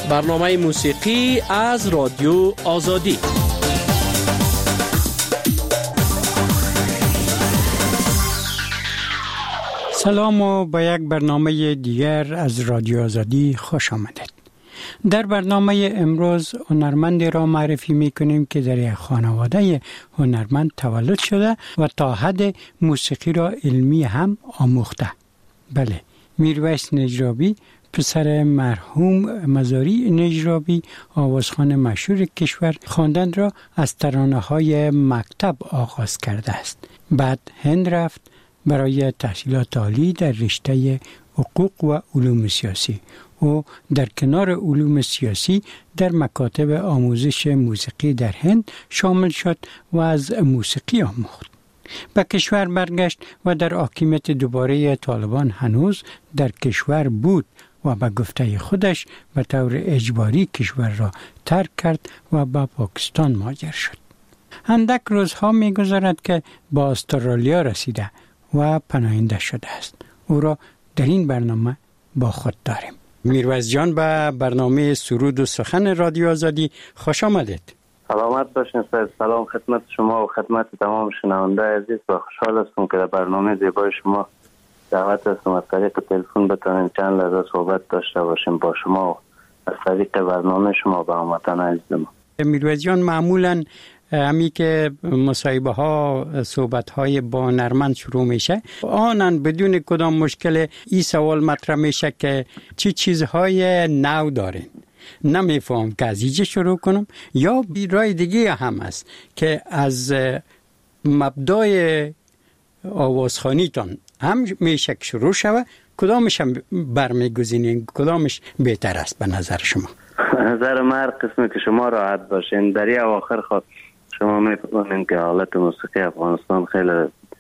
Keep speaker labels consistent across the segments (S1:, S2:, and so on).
S1: برنامه موسیقی از رادیو آزادی.
S2: سلام و به یک برنامه دیگر از رادیو آزادی خوش آمدید. در برنامه امروز هنرمندی را معرفی می‌کنیم که در یک خانواده هنرمند تولد شده و تا حد موسیقی را علمی هم آموخته. بله، میرویس نجرابی، پسر مرحوم مزاری نجرابی، آوازخوان مشهور کشور، خواندن را از ترانه‌های مکتب آغاز کرده است. بعد هند رفت برای تحصیلات عالی در رشته حقوق و علوم سیاسی. او در کنار علوم سیاسی در مکاتب آموزش موسیقی در هند شامل شد و از موسیقی آموخت. به کشور برگشت و در حاکمیت دوباره طالبان هنوز در کشور بود و به گفته خودش به طور اجباری کشور را ترک کرد و به پاکستان مهاجر شد. اندک روزها می‌گذرد که با استرالیا رسیده و پناهنده شده است. او را در این برنامه با خود داریم. میرویس جان، به برنامه سرود و سخن رادیو آزادی خوش آمدید.
S3: سلامت باشین. سلام خدمت شما و خدمت تمام شنونده عزیز و خوشحال هستم که در برنامه زیبای شما دعوت هستم از طریق تلفن بتونیم چند لحظه صحبت داشته باشیم با شما و از طریق برنامه شما با هموطنان عزیزم.
S2: میرویس جان، معمولاً همی که مصاحبه ها صحبت های با هنرمند شروع میشه، آنن بدون کدام مشکل این سوال مطرح میشه که چی چیزهای نو دارین. نمیفهم که از اینجا شروع کنم یا رای دیگه هم است که از مبدای آوازخوانیتان هم میشه که شروع شود. کدامش هم برمیگزینین؟ کدامش بهتر است به نظر شما؟
S3: نظر من هر قسمی که شما راحت باشین. در این اواخر خود شما می‌فهمین که حالت موسیقی افغانستان خیلی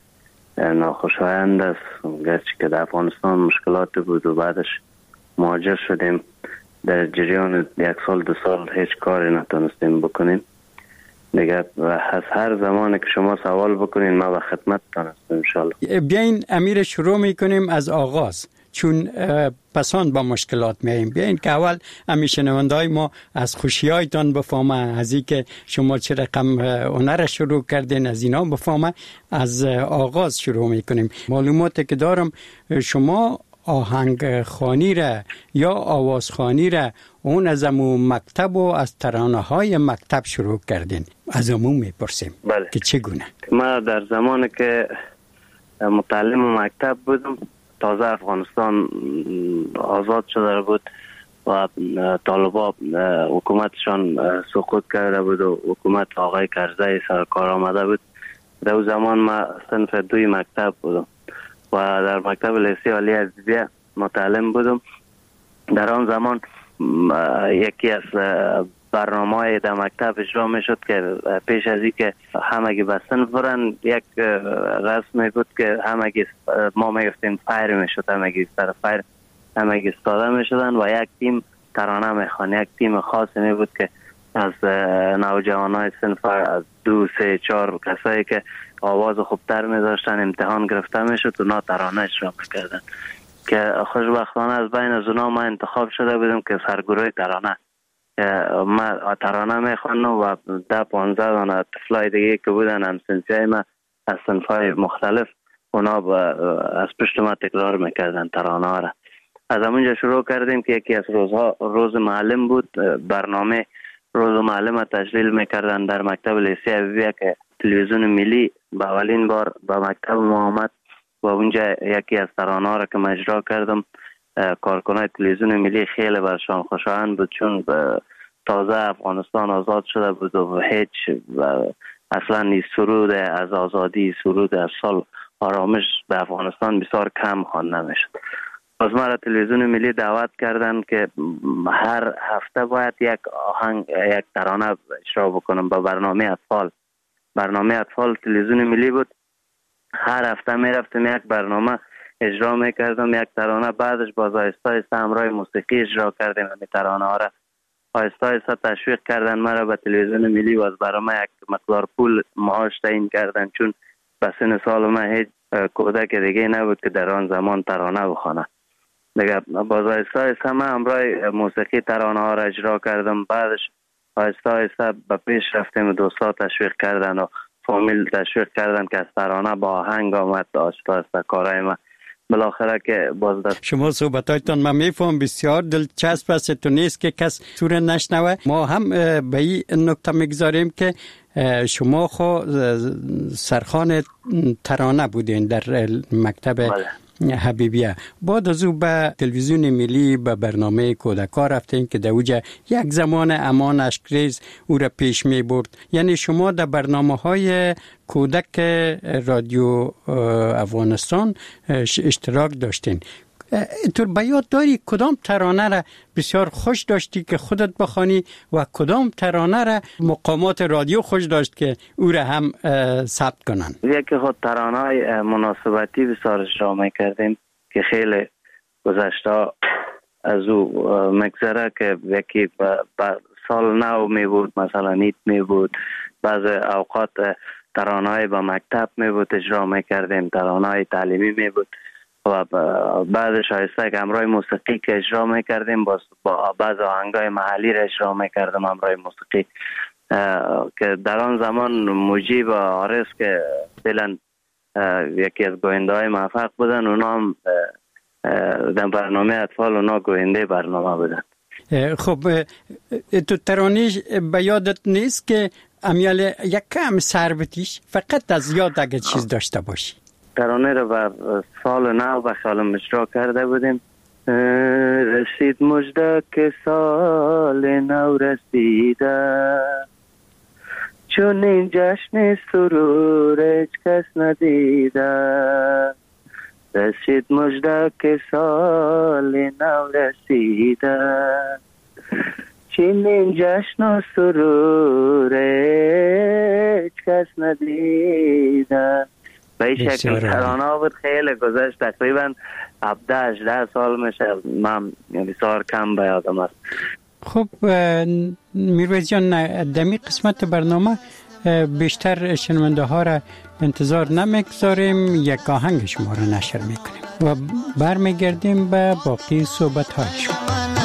S3: ناخوشایند است، گرچه که در افغانستان مشکلات بود و بعدش مهاجر شدیم. در جریان 1 سال 2 سال هیچ کاری نتونستیم بکنیم دیگه. از هر زمانی که شما سوال بکنین ما به خدمتتان هستم انشالله.
S2: بیاین امیر شروع میکنیم از آغاز، چون پسان با مشکلات میاییم. بیاین که اول همیشه شنونده‌های ما از خوشی‌هایتان بفهمه، از این که شما چه رقم هنر شروع کردین از اینا بفهمه. از آغاز شروع میکنیم. معلوماتی که دارم شما آهنگ خوانی را یا آواز خوانی را اون از امون مکتب و از ترانه‌های مکتب شروع کردین. از امون میپرسیم
S3: بله.
S2: که چگونه؟
S3: ما در زمانی که متعلم مکتب بودم، تازه افغانستان آزاد شده بود و طالبان حکومتشان سقوط کرده بود و حکومت آقای کرزی سرکار آمده بود. در اون زمان ما صنف 2 مکتب بودم و در مکتب لیسه عالی ادبیه متعلم بودم. در آن زمان یکی از برنامه‌های در مکتب اجرا میشد که پیش از این که همگی به صنف برن، یک رسمی بود که همگی ما میگفتیم فایر میشد، همگی سر فایر همگی استاده میشدن و یک تیم ترانه میخوان. یک تیم خاصی می بود که از نوجوانای صنف از 2 3 4 کسایی که آواز خوبتر می‌داشتن امتحان گرفته میشد و نا ترانه اجرا می‌کردن که خوشبختانه از بین از اونا ما انتخاب شده بودم که سرگروه ترانه ما ترانه میخوانم و 10-15 دانه طفلای دیگه که بودن همسنفیای ما از صنفای مختلف، اونا از پشت ما تکرار میکردن ترانه ها را. از همونجا شروع کردیم که یکی از روزها روز معلم بود. برنامه روز معلم تشکیل میکردن در مکتب لیسه اویه که تلویزیون ملی به اولین بار به مکتب ما آمد و اونجا یکی از ترانه ها را که من اجرا کردم کارکنای تلویزیون ملی خیلی برشان خوشایند بود، چون تازه افغانستان آزاد شده بود و هیچ اصلا این سرود از آزادی، سرود از سال آرامش به افغانستان بسیار کم خوانده میشد. از ما را تلویزیون ملی دعوت کردن که هر هفته باید یک آهنگ، یک ترانه اجرا بکنم با برنامه اطفال. برنامه اطفال تلویزیون ملی بود. هر هفته میرفتم یک برنامه اجرا میکردم، یک ترانه. بعدش باز آهسته همراه موسیقی اجرا کردیم. همین ترانه ها را آهسته تشویق کردن مرا به تلویزیون ملی و از برام یک مقدار پول معاش تعیین کردن، چون به سن سال من هیچ کودک دیگه نبود که در آن زمان ترانه بخوانه. دیگه باز آهسته آهسته من همراه موسیقی ترانه ها را اجرا کردم. بعدش آهسته آهسته به پیش رفتیم و دوستا تشویق کردن و فامیل تشویق کردن که از ترانه با آهنگ آمد. آهسته آهسته کارهای من بالاخره که باز دست
S2: شما صحبتایتان من میفهم بسیار دلچسب است. تو نیست که کس سوره نشنوه. ما هم به این نکته میگذاریم که شما خو سرخوان ترانه بودین در مکتب حبیبیه. بعد از او به تلویزیون ملی به برنامه کودکا رفتین که در اوجه یک زمان امان اشکریز او را پیش می برد. یعنی شما در برنامه های کودک رادیو افغانستان اشتراک داشتین. تو بیاد داری کدام ترانه را بسیار خوش داشتی که خودت بخوانی و کدام ترانه را مقامات رادیو خوش داشت که او را هم ثبت کنن؟
S3: یکی خود ترانه های مناسبتی بسیار اجرا میکردیم که خیلی گذشته از او مگذره که یکی سال نو می بود، مثلا نیت می بود، بعض اوقات ترانه های با مکتب می بود اجرا میکردیم، ترانه های تعلیمی می بود و بعدش آهسته که همراه موسیقی که اجرا میکردیم با بعض آهنگای محلی را اجرا میکردم همراه موسیقی که در آن زمان مجیب و عارض که فعلا یکی از گوینده های موفق بودن، اونا هم در برنامه اطفال اونا گوینده برنامه بودن.
S2: خب تو ترانه به یادت نیست که امیال یک کم سر بتیش فقط از یاد اگه چیز داشته باشی؟
S3: ترانه رو بر سال نو به خیالم اجرا کرده بودیم. رسید مژده که سال نو رسیده، چون این جشن سرور هیچ کس ندیده. رسید مژده که سال نو رسیده، چون این جشن و سرور هیچ کس ندیده. به این شکل ترانه بود. خیلی گذشت، تقریبا 17-18 سال میشه، من بسیار کم به یادم است.
S2: خب میرویز جان، دمی قسمت برنامه بیشتر شنونده ها را انتظار نمیگذاریم، یک آهنگ شما را نشر میکنیم و برمیگردیم به باقی صحبت های شما.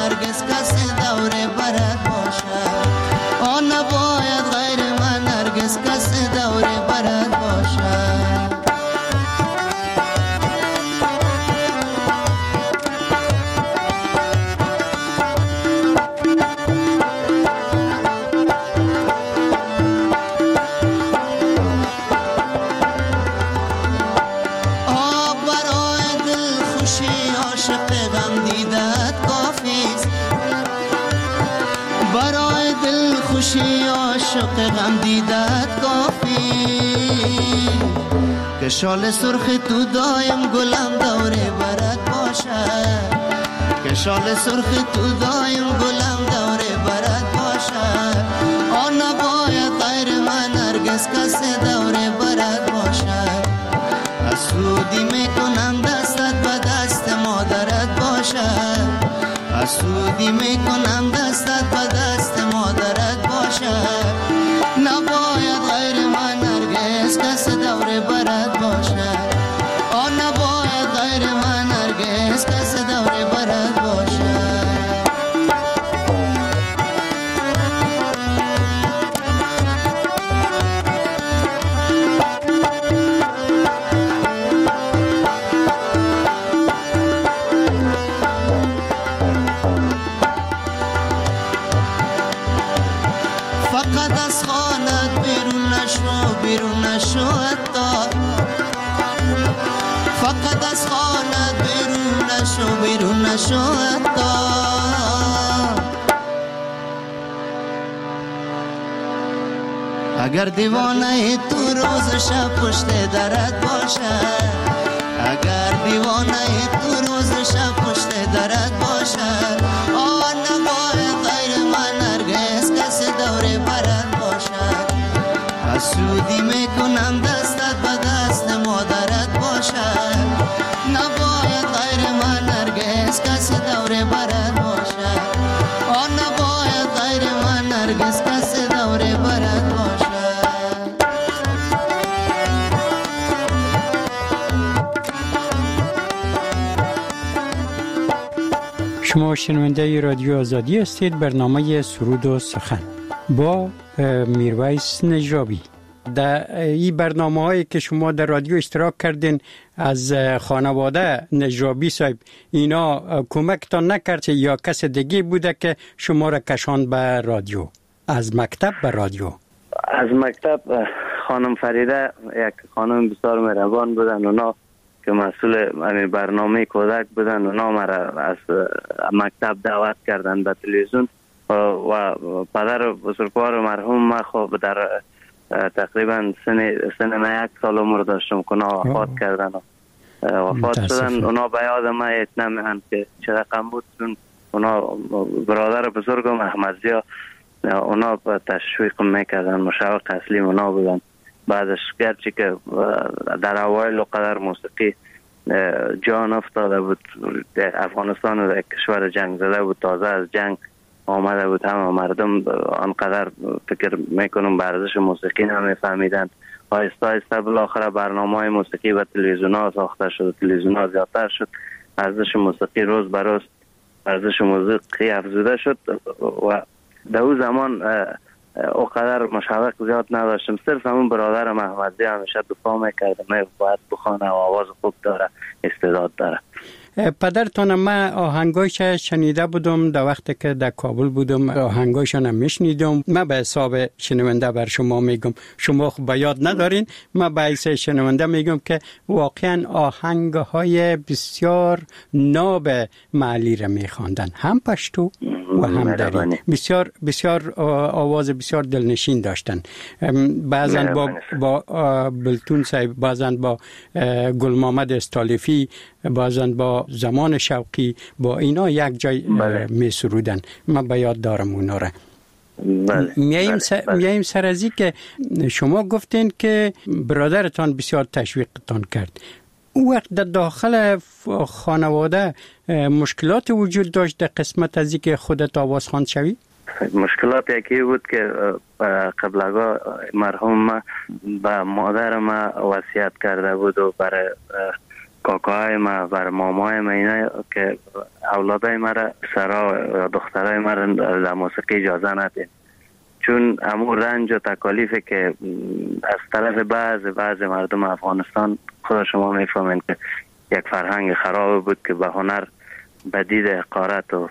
S4: غم دیدت کافی که شال سرخ تو دایم گلم دوره برات باشه، که شال سرخ تو دایم گلم دوره برات باشه. آن نباید غیر من هرگز کسی دوره برات باشه. حسودی میکنم دستت به دست مادرت باشه، حسودی میکنم دستت به دست مادرت باشه. نباید غیر من هرگز کس دوره برات باشه. آن نباید غیر من هرگز کس دوره برات باشه. فقط از خانت بیرون نشو، بیرون نشو حتی. فقط از خانت بیرون نشو، بیرون نشو حتی. اگر دیوانه تو روز شب پشت درت باشه، اگر دیوانه تو روز شب پشت درت باشه. آن نباید غیر من هرگز کسی دوره برات باشه. حسودی میکنم دستت به دست مادرت باشه. نباید غیر من هرگز کسی دوره برات باشه. آن نباید غیر من هرگز کسی دوره برات باشه.
S2: شما شنونده رادیو آزادی هستید. برنامه سرود و سخن با میرویس نجابی. در این برنامه هایی که شما در رادیو اشتراک کردین از خانواده نجابی صاحب، اینا کمکتان نکرد یا کس دیگه بوده که شما را کشان به رادیو؟ از مکتب به رادیو؟
S3: از مکتب خانم فریده، یک خانم بسیار مهربان بودن، اونا که مسئول برنامه کودک بودن، اونا مرا از مکتب دعوت کردن به تلویزیون و پدر بزرگوار مرحوم ما خب در تقریبا سن 1 سال عمر داشتم که اونا وفات کردن و وفات شدن. اونا به یاد ما اتنا میهن که چه رقم بود، چون اونا برادر بزرگم احمدزیا اونا تشویق میکردن، مشوق اصلی اونا بودن. بعدش گرچه که در اوایل قدر موسیقی جان افتاده بود، افغانستان در کشور جنگ زده بود، تازه از جنگ آمده بود، همه مردم آنقدر فکر میکنم به ارزش موسیقی نمیفهمیدن. آهسته آهسته بالاخره برنامه‌های موسیقی و تلویزیون ها ساخته شد، تلویزیون ها زیادتر شد، ارزش موسیقی روز به روز ارزش موسیقی افزوده شد و در اون زمان اوقدر مشوق زیاد نداشتم. صرف همون برادرم احمدی همیشه دفاع میکرده باید بخونه و آواز خوب داره، استعداد داره.
S2: پدرتان ما آهنگایش شنیده بودم در وقتی که در کابل بودم، آهنگایشان هم میشنیدم. من به حساب شنونده بر شما میگم، شما خب به یاد ندارین، من به حساب شنونده میگم که واقعا آهنگهای بسیار ناب محلی را میخواندن، هم پشتو و هم دری، بسیار بسیار آواز بسیار دلنشین داشتن. بعضن با بلتون صاحب، بعضن با گل محمد استالفی، بعضن با زمان شوقی، با اینا یک جای می سرودن. من به یاد دارم اونا را. میاییم سر ازی که شما گفتین که برادرتان بسیار تشویقتان کرد. او وقت در داخل خانواده مشکلات وجود داشت در قسمت ازی که خودت آواز خواند شوی؟
S3: مشکلات یکی بود که قبلگاه مرحوم به مادر ما وصیت کرده بود و برای کاکاهای ما و مامای ما اینا که اولادای ما را سرا و دخترای ما را در موسیقی اجازه ندید، چون امور رنج و تکالیفی که از طرف بعض مردم افغانستان، خود شما میفهمین که یک فرهنگ خراب بود که به هنر به دید حقارت و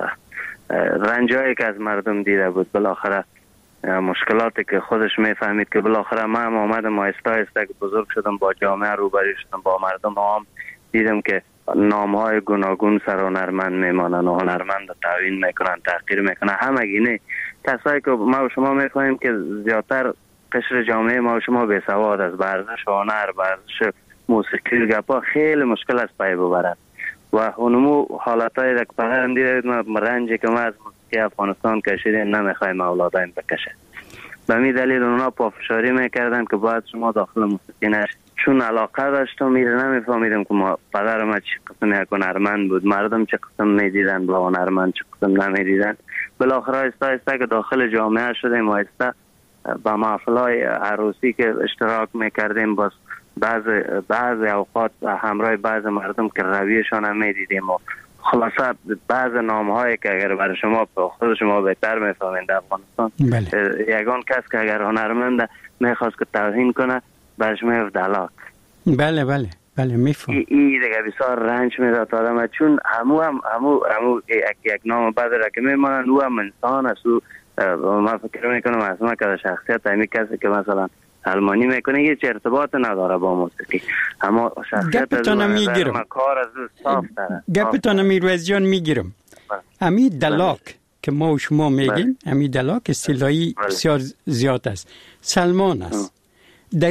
S3: رنجایی که از مردم دیده بود، بالاخره مشکلاتی که خودش میفهمید که بالاخره من آمدم آهسته آهسته که بزرگ شدم، با جامعه روبرو شدم، با مردم هم دیدم که نامهای گوناگون سر هنرمند میمانن و هنرمند تعیین میکنن، تحقیر میکنن. همگینه کسایی که ما و شما میفهمیم که زیادتر قشر جامعه ما و شما بیسواد از ورزش هنر، ورزش موسیقی و گپا خیلی مشکل است پای ببرن و اونمو حالتهای که پدرم دیده ما رنجی که ما از موسیقی افغانستان کشیدیم نمیخوایم اولادایم بکشه. به می دلیل اونا پافشاری میکردن که باید شما داخل موسیقی نشید. چون علاقه داشتم میره نمیفهمیدم که ما پدر ما چه قسم یک هنرمند بود، مردم چه قسم میدیدن با هنرمند، چه قسم نمیدیدن. بالاخره آهسته آهسته که داخل جامعه شدیم، آهسته با محفلهای عروسی که اشتراک میکردیم، باز بعض اوقات همراه بعض مردم که رویشان هم میدیدیم و خلاصه بعض نامهایی که اگر برای شما خود شما بهتر میفهمید در افغانستان، یگان کس که اگر هنرمند میخواست که توهین کنه برش میفت دلاک.
S2: بله میفهم.
S3: این دیگه بسیار رنج میداد آدم، چون همو یک نام بعد را که میمانن او هم انسان است. من فکر میکنم از ما که شخصیت همی کسی که مثلا المانی میکنه هیچ ارتباط نداره با موسیقی، اما شخصیت از ما کار از صاف داره.
S2: گپتان میرویس جان میگیرم. امی دلاک که ما و شما میگیم، امی دلاک اصطلاحی بسیار زیاد است، سلمان است. در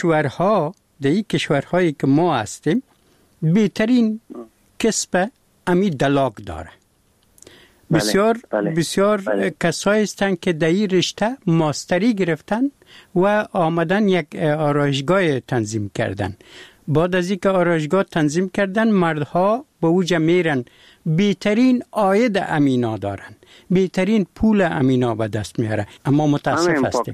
S2: این کشورهایی که ما هستیم بهترین کسب امی دلاک داره. بسیار کسایی هستند که در این رشته ماستری گرفتن و آمدن یک آرایشگاه تنظیم کردن. بعد از اینکه آرایشگاه تنظیم کردن، مردها با اوجا میرن، بهترین عاید امینا دارن، بهترین پول امینا به دست میاره. اما متاسف هستیم.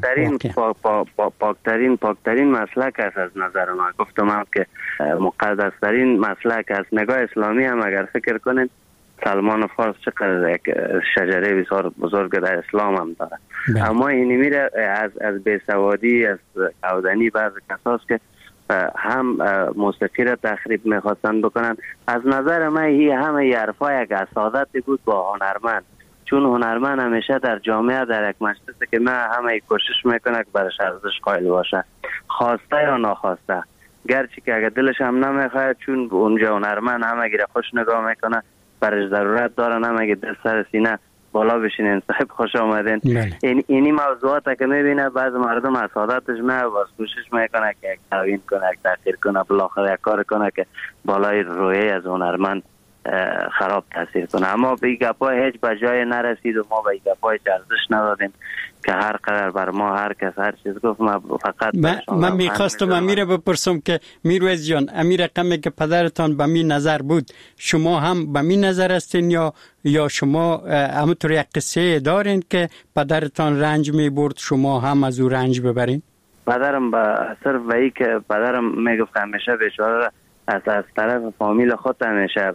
S3: پاکترین مسلک است از نظر من. گفتم هم که مقدسترین مسلک است. نگاه اسلامی هم اگر فکر کنین سلمان فارس چقدر یک شجره بسیار بزرگ در اسلام هم داره. اما این میره از بیسوادی، از کودنی بعض کساست که هم موسیقی را تخریب میخواستن بکنن. از نظر من همه حرفا یک حسادت بود با هنرمند، چون هنرمند همیشه در جامعه در یک مجلس که من همه کوشش میکنه که برش ارزش قائل باشه، خواسته یا ناخواسته، گرچه که اگر دلش هم نمیخواد، چون اونجا هنرمند همه گیره خوش نگاه میکنه، برش ضرورت داره همه دل سر سینه بالا بشینین صاحب خوش آمدین. اینی موضوعات که میبینه بعض مردم حسادتش باز کوشش میکنه که یک تعوین کنه، یک تحقیر کنه، بالاخره یک کار کنه که بالای روحیه از هنرمند خراب تاثیر کنه. اما به این گپای هیچ بجای نرسید و ما به این گپای ارزش ندادیم که هر قدر بر ما هر کس هر چیز گفت. ما فقط
S2: من میخواستم امیره بپرسم که میرویز جان، امیر رقمی که پدرتان به می نظر بود، شما هم به می نظر هستین یا شما همونطور یک قصه دارین که پدرتان رنج میبرد شما هم از او رنج ببرین؟
S3: پدرم صرف به ای که پدرم میگفت همیشه بیچاره از طرف فامیل خود همیشه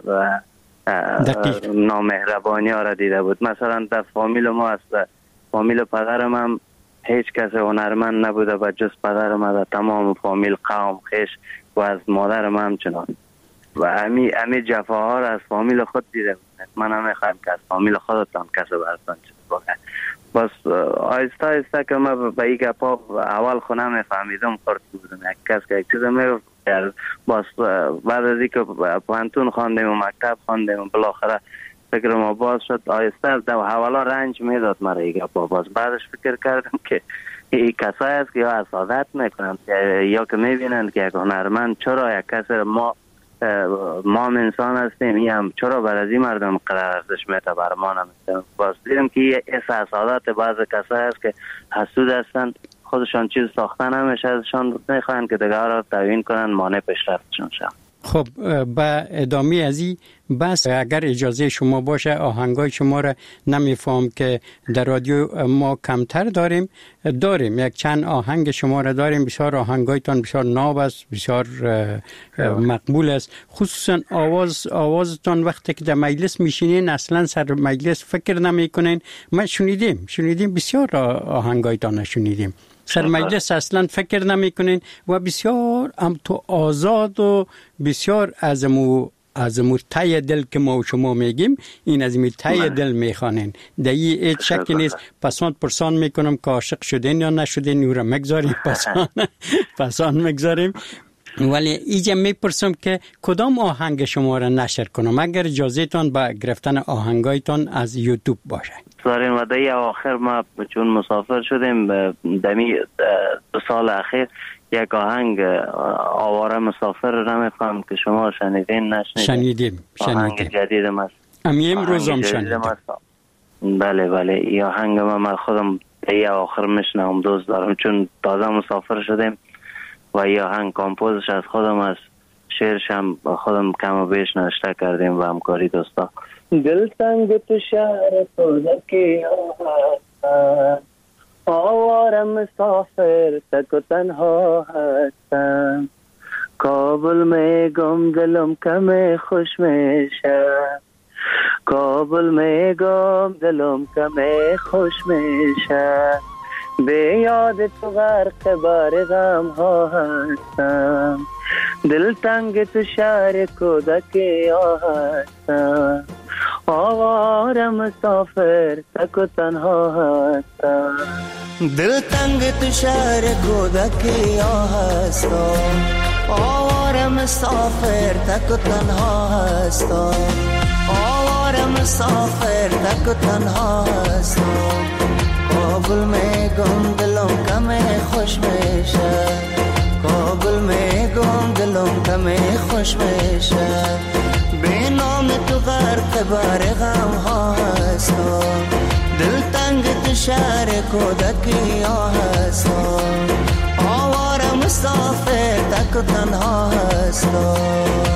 S3: نامهربانی ها را دیده بود. مثلا در فامیل ما، از فامیل پدرم هم هیچ کس هنرمند نبوده و جز پدرم از تمام فامیل، قوم، خیش و از مادرم هم چنان. و امی جفاها را از فامیل خود دیده بود. من هم میخوایم که از فامیل خودتان کسی براتان چیز بکنه. بس آیسته آیسته که من به این گپا اول خونه میفهمیدم خورد بودم. یک کس که یک چیز میگفت، باز بعد از اینکه پانتون خواندیم و مکتب خواندیم و بالاخره فکر ما باز شد، آیسته در حوالا رنج میداد مرا این گپا. باز بعدش فکر کردم که این کسایی است که یا حسادت میکنن یا که میبینن که یک هنرمند چرا یک کس ما انسان هستیم، این هم چرا بر از این مردم قرار ارزش میده بر ما نمیده. باز دیدم که این حسادت بعض کسایی است که حسود هستن، خودشان چیز ساختن همیشه ازشان میخواین که دیگه را تعیین کنن، مانع پیشرفتشون شد.
S2: خب با ادامه از این بس اگر اجازه شما باشه، آهنگای شما را نمیفهم که در رادیو ما کمتر داریم یک چند آهنگ شما را داریم. بسیار آهنگایتان بسیار ناب است، بسیار مقبول است، خصوصا آوازتان وقتی که در مجلس میشینین اصلا سر مجلس فکر نمی کنین. ما شنیدیم بسیار آهنگایتان شنیدیم، سر مجلس اصلا فکر نمی کنین و بسیار هم تو آزاد و بسیار از مو تای دل که ما و شما میگیم، این از می تای دل میخوانین. در این هیچ شکی نیست. پسان میکنم که عاشق شدین یا نشدین، او را مگذاریم پسان مگذاریم. ولی اینجا میپرسم که کدام آهنگ شما را نشر کنم اگر اجازه تان با گرفتن آهنگایتان از یوتیوب باشه؟
S3: داریم و در آخر ما چون مسافر شدیم دمی 2 سال اخیر یک آهنگ آواره مسافر رو نمیفهم که شما شنیدین نشنیدین؟
S2: شنیدیم.
S3: آهنگ جدیدم است.
S2: امروز هم شنیدیم.
S3: بله این آهنگ من خودم در آخر میشنم، دوست دارم چون تازه مسافر شدیم و این آهنگ کامپوزش از خودم است، شعرش هم خودم کم و بیش نوشته کردیم و همکاری دوستا. دل تنگ تو شهر سودکی آواره مسافر تک و تنها هستم، کابل می گم دلم کم خوش میشه، کابل می گم دلم کم خوش میشه، به یاد تو غرق بار غم ها هستم، دل تنگ تو شهر کودکی هستم، آواره مسافر تک و تنها هستم، دل تنگ تو شهر کودکی هستم، آواره مسافر تک و تنها هستم، آواره مسافر تک و تنها هستم، کابل میگم دلم کم خوش میشه، کابل میگم دلم کم خوش میشه، به نام تو غرق بار غم ها هستم، دل تنگ تو شهر کودکی هستم، آواره مسافر تک و تنها هستم.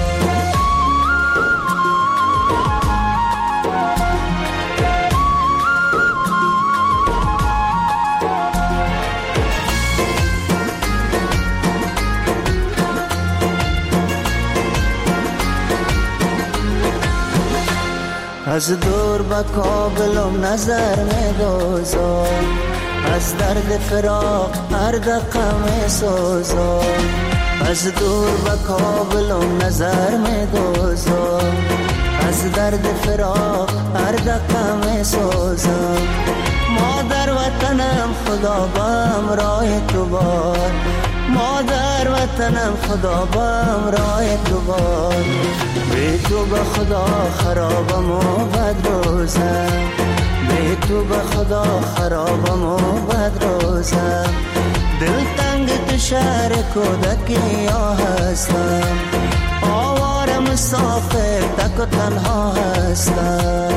S4: از دور به کابلم نظر می‌دوزم، از درد فراق هر دقیقه می‌سوزم. از دور به کابلم نظر می‌دوزم، از درد فراق هر دقیقه می‌سوزم. مادر وطنم خدا بم راه تو باد، مادر وطنم خدا بم راه تو باد. بی تو به خدا خرابم و بد روزم، بی تو به خدا خرابم و بد روزم. دل تنگ تو شهر کودکی ها هستم، آواره مسافر تک و تنها هستم.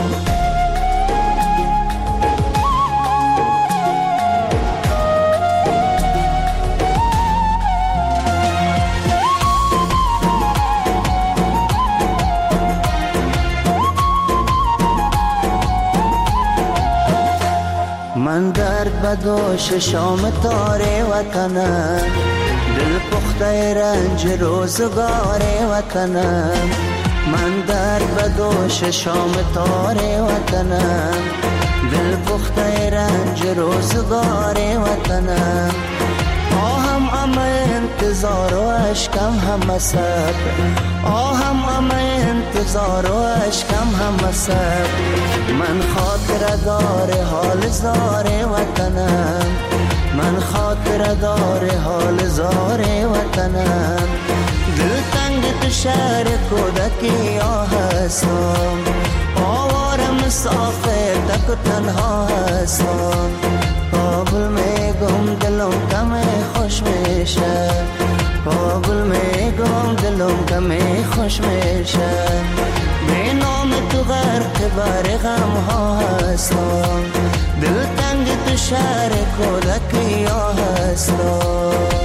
S4: من درد بدوش شام تاره وطنم، دل پخته رنج روزگار وطنم. من درد بدوش شام تاره وطنم، دل پخته رنج روزگار وطنم. آهم انتظار و اشکم هم صبر، آهم انتظار و اشکم هم صبر. من خاطر دار حال زار وطنم، من خاطر دار حال زار وطنم. دل تنگ تو شهر کودکی ها هستم، آواره مسافر تک و تنها هستم. کابل میگم دلم کم خوش میشه، کابل میگم دلم کم خوش میشه. به نام تو غرق بر غم ها هستم، دل تنگ تو شهر کودکی ها هستم.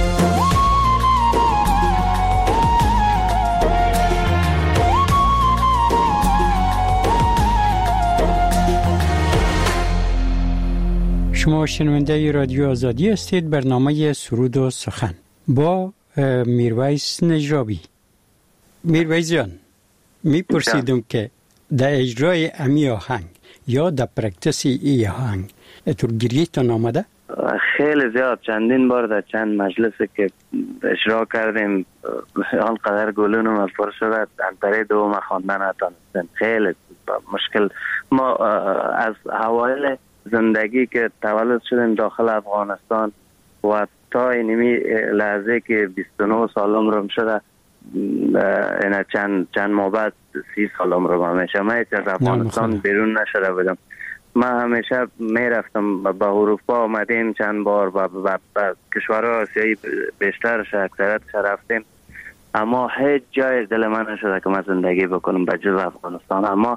S2: شما شنونده رادیو آزادی هستید. برنامه سرود و سخن با میرویس نجرابی. میرویس جان، میپرسیدم که در اجرای امی آهنگ یا در پرکتسی ای آهنگ تو گریه‌تان آمده؟
S3: خیلی زیاد، چندین بار در چند مجلسی که اجرا کردیم آنقدر گلونم پر شده انتره دوم خواندن نتونستیم. خیلی مشکل. ما از اوایل زندگی که تولد شدیم داخل افغانستان و تا اینمی لحظه که 29 سالم رو شده، اینا چند ماه بعد 30 سالم رو همیشه من از افغانستان بیرون نشده بودم. من همیشه میرفتم به اروپا، آمدیم چند بار به کشورهای آسیایی بیشترش اکثریتش رفتیم، اما هیچ جای دل من نشده که من زندگی بکنم به جز افغانستان. اما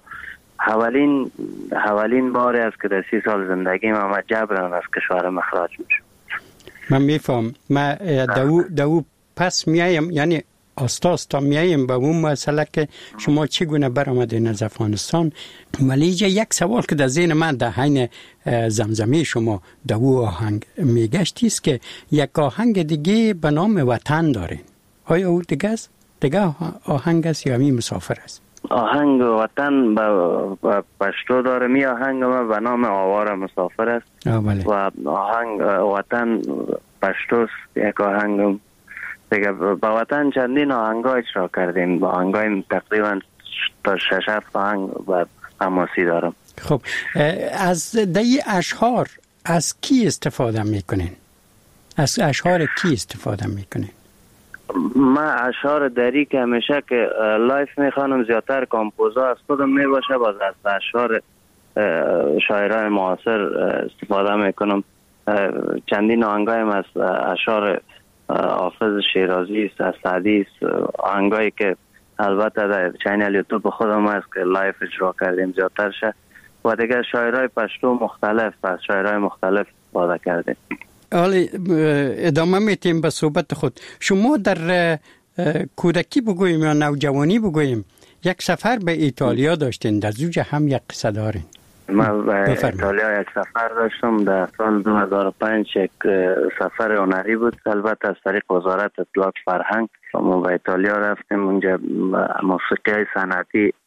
S3: اولین باری است که در 30 سال زندگی من جبران از کشور مخراج میشم.
S2: من میفهم. من دو پس میایم، یعنی آستا میایم به اون مسئله که شما چگونه برآمدین از افغانستان. ولی یک سوال که در ذهن من در حین زمزمه شما دو آهنگ میگشتی است که یک آهنگ دیگه به نام وطن دارین. آیا او دیگه آهنگ است یا همین مسافر است؟
S3: آهنگ وطن با پشتو داره. می آهنگ ما به نام آواره مسافر است. و آهنگ وطن پشتوست. یک آهنگ دیگه با وطن چندین آهنگ اجرا کردیم، با آهنگ تقریبا تا 6-7 آهنگ و حماسی دارم.
S2: خب از دی اشعار از کی استفاده میکنین؟ از اشعار کی استفاده میکنین؟
S3: من اشعار دری که همیشه که لایف میخوانم زیادتر کامپوزا از خودم میباشه، باز از اشعار شاعران معاصر استفاده میکنم. چندین آهنگایم از اشعار حافظ شیرازی است، از سعدی است، آهنگایی که البته در چینل یوتیوب خودم هست که لایف اجرا کردیم زیادترشه، و دیگه شاعرای پشتو مختلف از شاعرای مختلف استفاده کردیم.
S2: حالا ادامه میتیم به صحبت خود. شما در کودکی بگوییم یا نوجوانی بگوییم یک سفر به ایتالیا داشتین، در زوج هم یک قصه دارین.
S3: من به ایتالیا یک سفر داشتم در سال 2005. یک سفر هنری بود، البته از طریق وزارت اطلاعات فرهنگ. ما به ایتالیا رفتیم، اونجا موسیقی صنعتی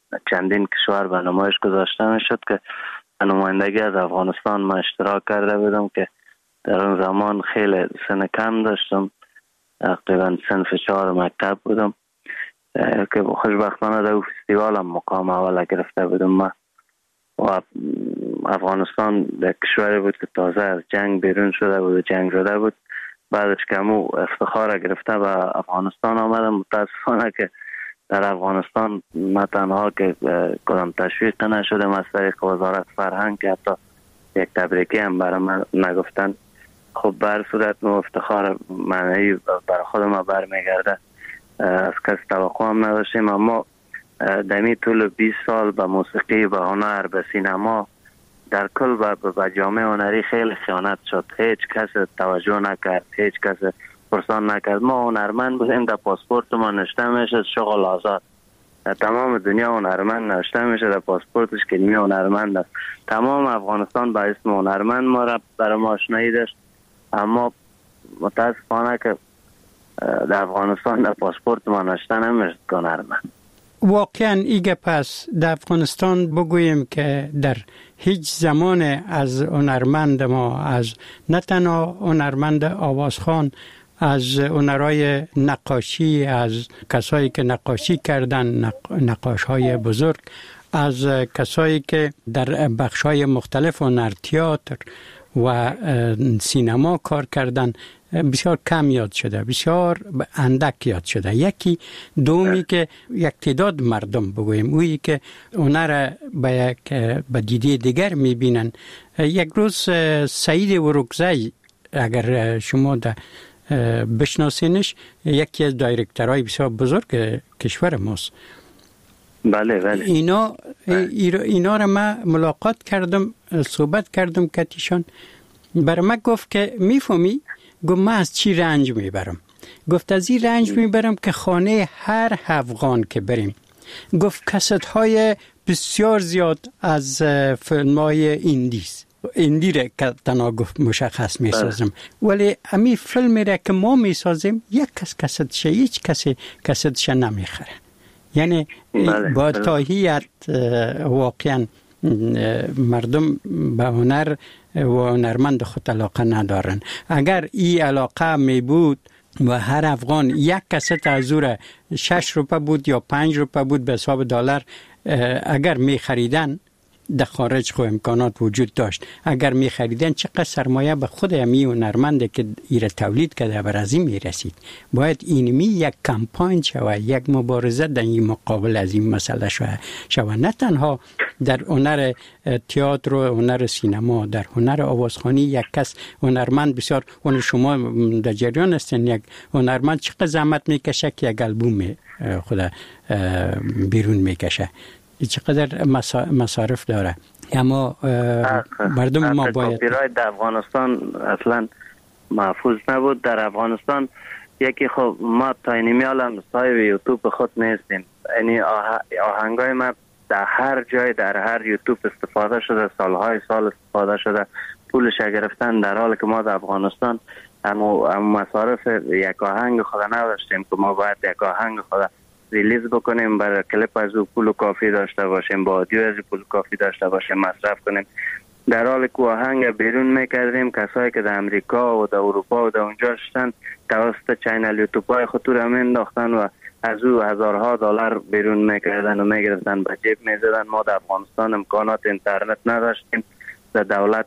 S3: چندین کشور به نمایش گذاشته میشد که نمایندگی از افغانستان ما اشتراک کرده بودم که در اون زمان خیلی سن کم داشتم، تقریبا صنف 4 مکتب بودم که خوشبختانه در فستیوال هم مقام اول گرفته بودم. ما و افغانستان در کشوری بود که تازه از جنگ بیرون شده بود و جنگ شده بود. بعدش که امو افتخار گرفته به افغانستان آمدم. متاسفانه که در افغانستان نه تنها که کدام تشویق نشدم از طریق وزارت فرهنگ که حتی یک تبریکی هم برای من نگفتن. خب بر صورت مو افتخار معنی برای خود ما برمیگرده، از کس توقع هم نداشتیم. اما دمی طول 20 سال به موسیقی، به هنر، به سینما در کل به جامعه هنری خیلی خیانت شد. هیچ کس توجه نکرد، هیچ کس پرسان نکرد. ما هنرمند بودیم، در پاسپورت ما نوشته میشه شغل آزاد. در تمام دنیا هنرمند نوشته میشه در پاسپورتش که نیمه هنرمند است. تمام افغانستان با اسم هنرمند ما را برای ما آشنایی داشت، اما متاسفانه که در افغانستان در پاسپورت ما نوشته نمیشه هنرمند.
S2: واقعا ایگه پس در افغانستان بگوییم که در هیچ زمان از هنرمند ما، از نه تنها هنرمند آوازخوان، از هنرهای نقاشی، از کسایی که نقاشی کردن، نقاشهای بزرگ، از کسایی که در بخشهای مختلف هنر، تئاتر و سینما کار کردن، بسیار کم یاد شده، بسیار اندک یاد شده. یکی دومی که یک تعداد مردم بگویم اویی که هنر به دیده دیگر میبینن. یک روز سعید ورکزی، اگر شما بشناسینش، یکی از دایرکترهای بسیار بزرگ کشور ماست.
S3: بله.
S2: اینا را من ملاقات کردم، صحبت کردم کتیشان. برای من گفت که میفهمی؟ گفت من از چی رنج میبرم؟ گفت از این رنج میبرم که خانه هر افغان که بریم، گفت کست های بسیار زیاد از فیلم های ایندی را که تنها گفت مشخص میسازم، ولی امی فیلمی را که ما میسازیم یک کستش، هیچ کسی کستش نمیخره. یعنی با تاهیت واقعا مردم به هنر و هنرمند خود علاقه ندارن. اگر این علاقه می بود و هر افغان یک کست از او 6 روپه بود یا 5 روپه بود به حساب دلار اگر می خریدن، در خارج خو امکانات وجود داشت، اگر می خریدن چقدر سرمایه به خود امی هنرمنده که ایره تولید کرده بر از این می رسید. باید اینمی یک کمپاین شود، یک مبارزه در این مقابل از این مسئله شود. نه تنها در هنر تئاتر و هنر سینما، در هنر آوازخوانی یک کس هنرمند بسیار، اون شما در جریان هستین، یک هنرمند چقدر زحمت میکشه که یک البوم خود بیرون میکشه، چقدر مصارف داره. اما مردم ما باید
S3: کپی رایت در افغانستان اصلا محفوظ نبود. در افغانستان یکی خب ما تا اینمی عالم صاحب یوتیوب خود نیستیم، یعنی آهنگای ما در هر جای در هر یوتیوب استفاده شده، سالهای سال استفاده شده، پولش گرفتن، در حالی که ما در افغانستان اما مصارف یک آهنگ خود نداشتیم که ما باید یک آهنگ خود ریلیز بکنیم، برای کلیپ از او پول کافی داشته باشیم، با آدیو از پول کافی داشته باشیم، مصرف کنیم. در حالی که آهنگ بیرون میکردیم، کسایی که در امریکا و در اروپا و در اونجا شدن توسط چینل یوتیوب های خود را مینداختن و از او هزارها دلار بیرون میکردن و میگرفتن به جیب میزدن. ما در افغانستان امکانات اینترنت نداشتیم، در دولت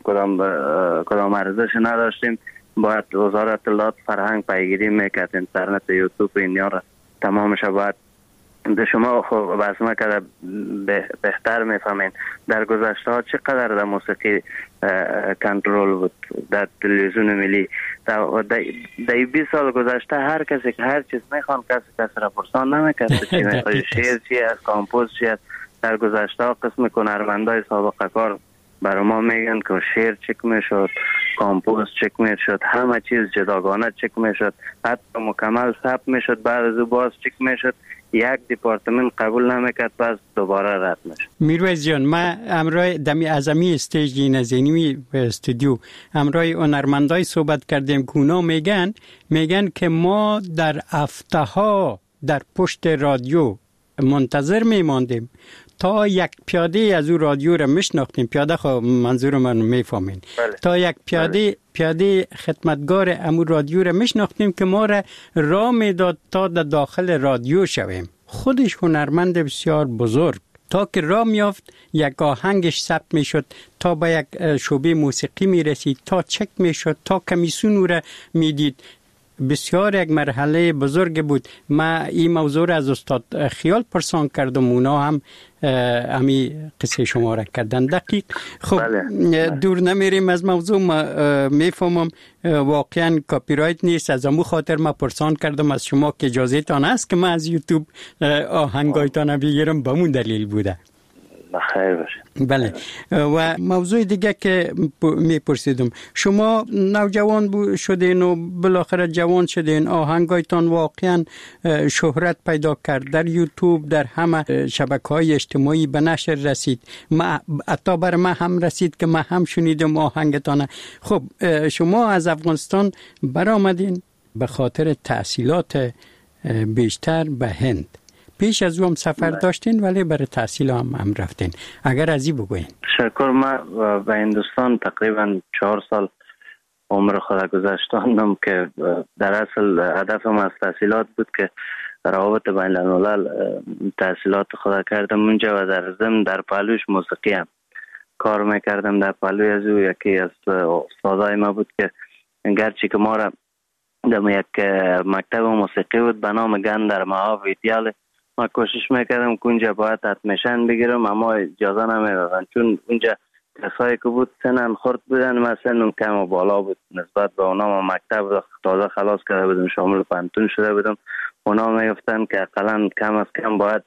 S3: کدام ارزش نداشتیم، باید وزارت اطلاعات فرهنگ پیگیری میکرد اینترنت یوتیوب اینیا را تمامش. باید به شما خب بسمه که بهتر میفهمین در گذشته ها چقدر در موسیقی کنترل بود در تلویزیون ملی. در 20 سال گذشته هر کسی که هر چیز میخوان کسی را پرسان نمیکرد چی میخواد، شعر چی است، کامپوز چی است. در گذشته ها قسم هنرمندای سابقه کار برای ما میگن که شعر چک میشد، کامپوز چک میشد، همه چیز جداگانه چک میشد، حتی مکمل ثبت میشد، بعد از او باز چک میشد، یک دیپارتمنت قبول نمیکرد، پس دوباره رد میشد.
S2: میرویز جان، ما امروز دمی ازمی استیجی نزینی استودیو امروز هنرمندای صحبت کردیم که اونا میگن که ما در هفته ها در پشت رادیو منتظر میماندیم تا یک پیاده از او رادیو را میشناختیم. پیاده خب منظور من میفهمین. تا یک پیاده خدمتگار امو رادیو را میشناختیم که ما را راه میداد تا در داخل رادیو شویم. خودش هنرمند بسیار بزرگ، تا که راه میافت یک آهنگش ثبت میشد، تا به یک شعبه موسیقی میرسید، تا چک میشد، تا کمیسیون او را میدید. بسیار یک مرحله بزرگ بود. ما این موضوع را از استاد خیال پرسان کردم، اونا هم امی قصه شما را کردن دقیق. خب دور نمیریم از موضوع. ما میفهمم واقعا کاپی رایت نیست، از امو خاطر ما پرسان کردم از شما که اجازه تان است که ما از یوتیوب آهنگایتان بگیرم، به مون دلیل بوده.
S3: بخیر باشه.
S2: بله. و موضوع دیگه که میپرسیدم، شما نوجوان شدین و بالاخره جوان شدین، آهنگایتان واقعا شهرت پیدا کرد، در یوتیوب، در همه شبکه‌های اجتماعی به نشر رسید. حتی بر من هم رسید که من هم شنیدم آهنگتان. خب شما از افغانستان برآمدین به خاطر تحصیلات بیشتر به هند. پیش از او هم سفر داشتین ولی برای تحصیل هم رفتین. اگر ازی بگوین.
S3: شکر. من به هندوستان تقریبا 4 سال عمر خود گذاشتم که در اصل هدفم از تحصیلات بود که روابط بین الملل تحصیلات خود کردم اونجا و در ضمن در پهلوش موسیقی هم کار میکردم. در پهلوی از او یکی از استادای ما بود که گرچه که ما را در یک مکتب موسیقی بود به نام گندر مهاویدیال، ما کوشش میکردم که اونجا باید ادمیشن بگیرم اما اجازه نمیدادن، چون اونجا کسایی که بود سنن خورد بودن، من سنم کم و بالا بود نسبت به اونا. ما مکتب تازه خلاص کرده بودم، شامل پانتون شده بودم. اونا میگفتن که اقلا کم از کم باید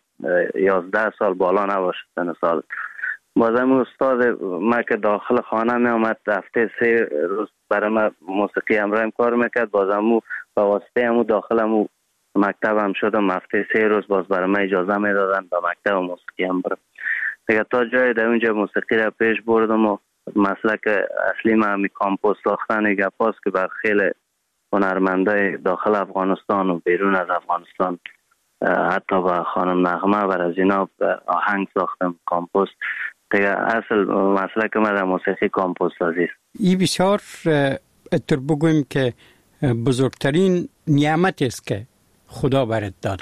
S3: 11 سال بالا نباشه سن سال. بازم استاد ما که داخل خانه می آمد هفته 3 روز برای ما موسیقی همراهم کار میکرد، بازم به واسطه همو داخل همو مکتب هم شدم. هفته 3 روز باز برای من اجازه میدادن به مکتب موسیقی هم برم دیگه. تا جای در اونجا موسیقی را پیش بردم و مسلک اصلی ما همی کامپوز ساختن گپاست که بر خیلی هنرمندای داخل افغانستان و بیرون از افغانستان، حتی با خانم نغمه بر از اینا آهنگ ساختم کامپوز دیگه. اصل مسلک ما در موسیقی کامپوز سازی است. این
S2: بسیار اتر بگویم که بزرگترین نعمت است که خدا برات داده.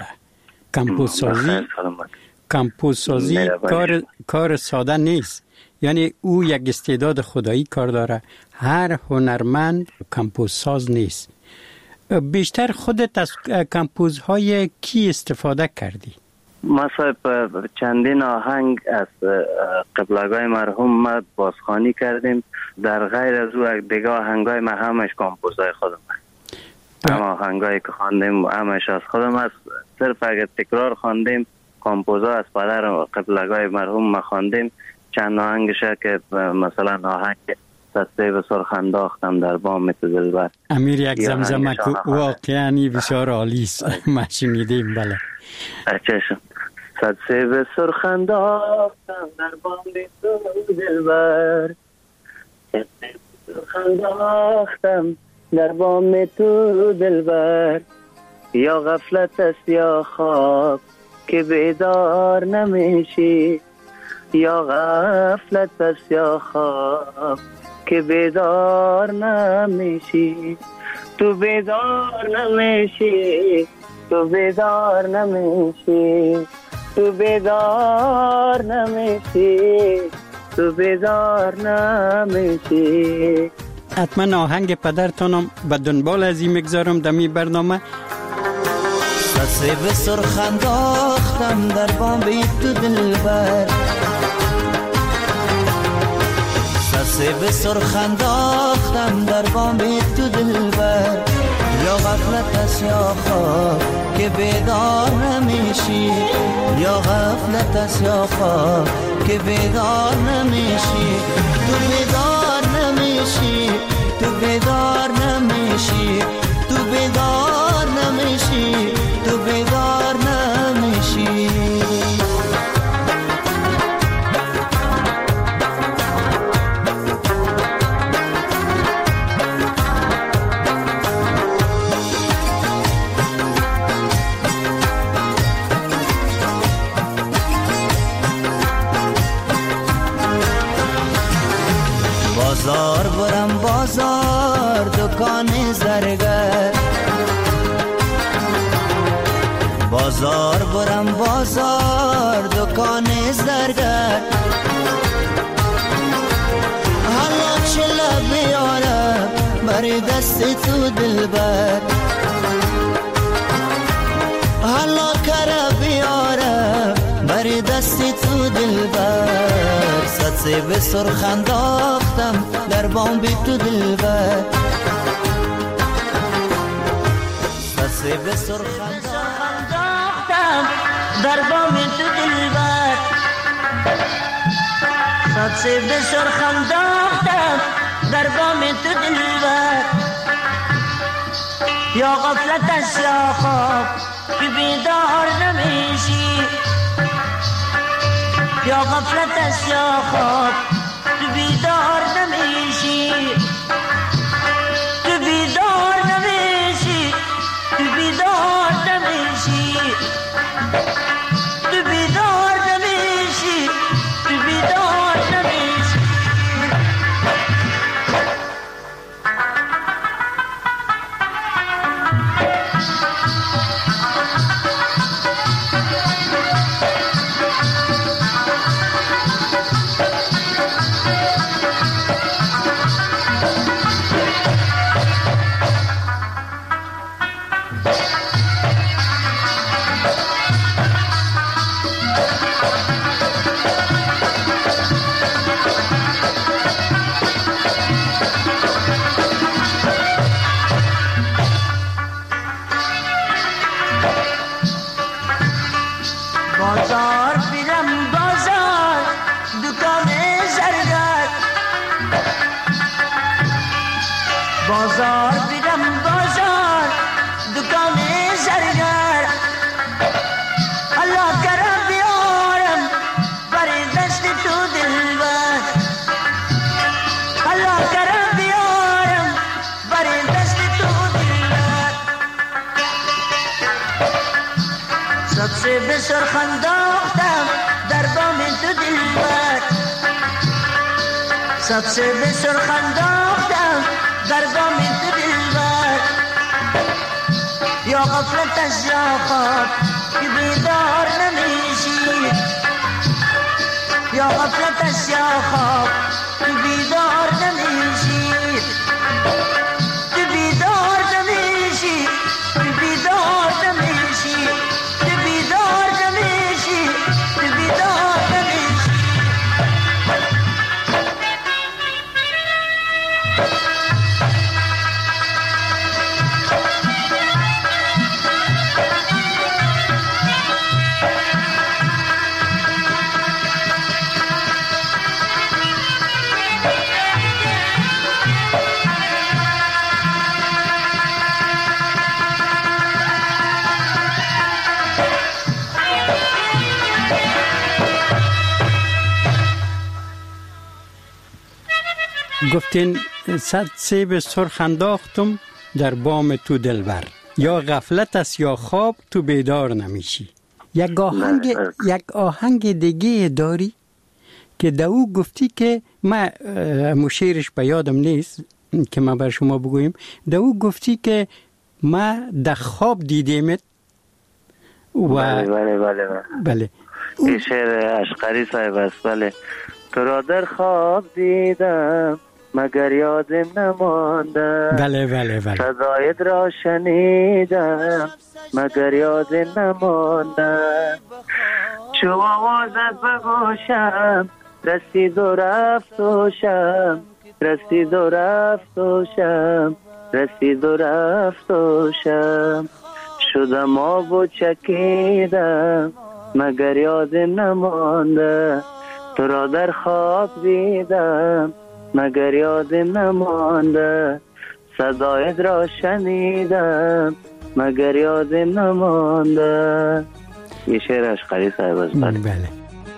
S2: کامپوز سازی کار ساده نیست. یعنی او یک استعداد خدایی کار داره. هر هنرمند کامپوز ساز نیست. بیشتر خودت از کامپوزهای کی استفاده کردی؟
S3: ما صاحب چندین آهنگ از قبلگاه مرحوم ما بازخوانی کردیم. در غیر از او دیگه آهنگای ما همش کامپوزهای خودم است. هم آهنگایی که خواندیم همش از خودم است. صرف اگر تکرار خواندیم کامپوزها از پدر قبلگاه مرحوم ما خواندیم. چند آهنگشه که مثلا آهنگ سسته به سرخ انداختم در بام تو دلبر،
S2: امیر یک زمزمه که واقعا بسیار عالی است. ما شنیدیم. بله
S3: چشم. سسته به سرخ انداختم در بام تو دلبر، سسته به سرخ انداختم در بام تو دلبر، یا غفلت است یا خواب که بیدار نمیشی، یا غفلت است یا خواب که بیدار نمیشی، تو بیدار نمیشی، تو بیدار نمیشی، تو بیدار نمیشی، تو بیدار نمیشی.
S2: حتما آهنگ پدرتانم به دنبال از این میگذارم دمی برنامه.
S4: سسه به سرخ انداختم در بام تو دلبر، سسه به سرخ انداختم در بام تو دلبر، یا غفلت است یا خواب که بیدار نمیشی، یا غفلت است یا خواب که بیدار نمیشی، تو بیدار نمیشی، تو بیدار نمیشی، تو بیدار نمیشی، تو بیدار نمیشی. زرگر. بازار برم بازار دکان زرگر، حالا چلا بیارم بری دست تو دلبر، حالا کرا بیارم بری دست تو دلبر. سطسی به سرخ انداختم در بام بی تو دلبر، سطسی به سرخ انداختم در بام تو دلبر، سطسی به سرخ انداختم در بام تو دلبر. یا غفلت است یا خواب که بیدار نمیشی، یا غفلت است یا خواب که بیدار نمیشی، که بیدار نمیشی، که بیدار نمیشی، که بیدار نمیشی، که بیدار نمیشی. بازار بیرم بازار دکان زرگر، بازار بیرم بازار دکان زرگر. الله کرم بیارم بری دست تو دلبر، الله کرم بیارم بری دست تو دلبر. سطسی به سرخ انداختم در بام تو دلبر، سطسی به سرخ انداختم در بام تو دلبر. یا غفلت است یا خواب که بیدار نمیشی، یا غفلت است یا خواب که بیدار نمیشی، که بیدار نمیشی، که بیدار نمیشی، که بیدار نمیشی، که بیدار نمیشی.
S2: گفتین صد سیب سرخ انداختم در بام تو دلبر، یا غفلت است یا خواب تو بیدار نمیشی. یک آهنگ دیگه داری که دو گفتی که من مشیرش به یادم نیست که من بر شما بگویم، دو گفتی که من در خواب دیدیمت و
S3: بله. این شعر اشقری صاحب است. بله. تو را در خواب دیدم مگر یادم نمانده،
S2: بله.
S3: صدایت را شنیدم مگر یادم نمانده، چو آوازت به گوشم رسید و رفت و شم، رسید و رفت و شم، رسید و رفت و شم. شدم آب و چکیدم مگر یادم نمانده، تو را در خواب دیدم مگر یادم نمانده، صدایت را شنیدم مگر یادم نمانده. یه شعر اشقری صاحب است.
S2: بله.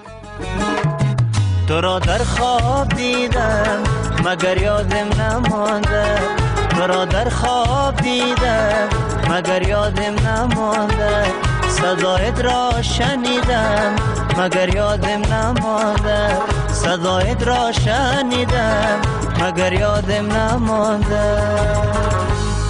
S4: تو را در خواب دیدم مگر یادم نمانده، تو را در خواب دیدم مگر یادم نمانده، صدایت را شنیدم مگر یادم نمانده، صدایت را شنیدم مگر یادم نمانده.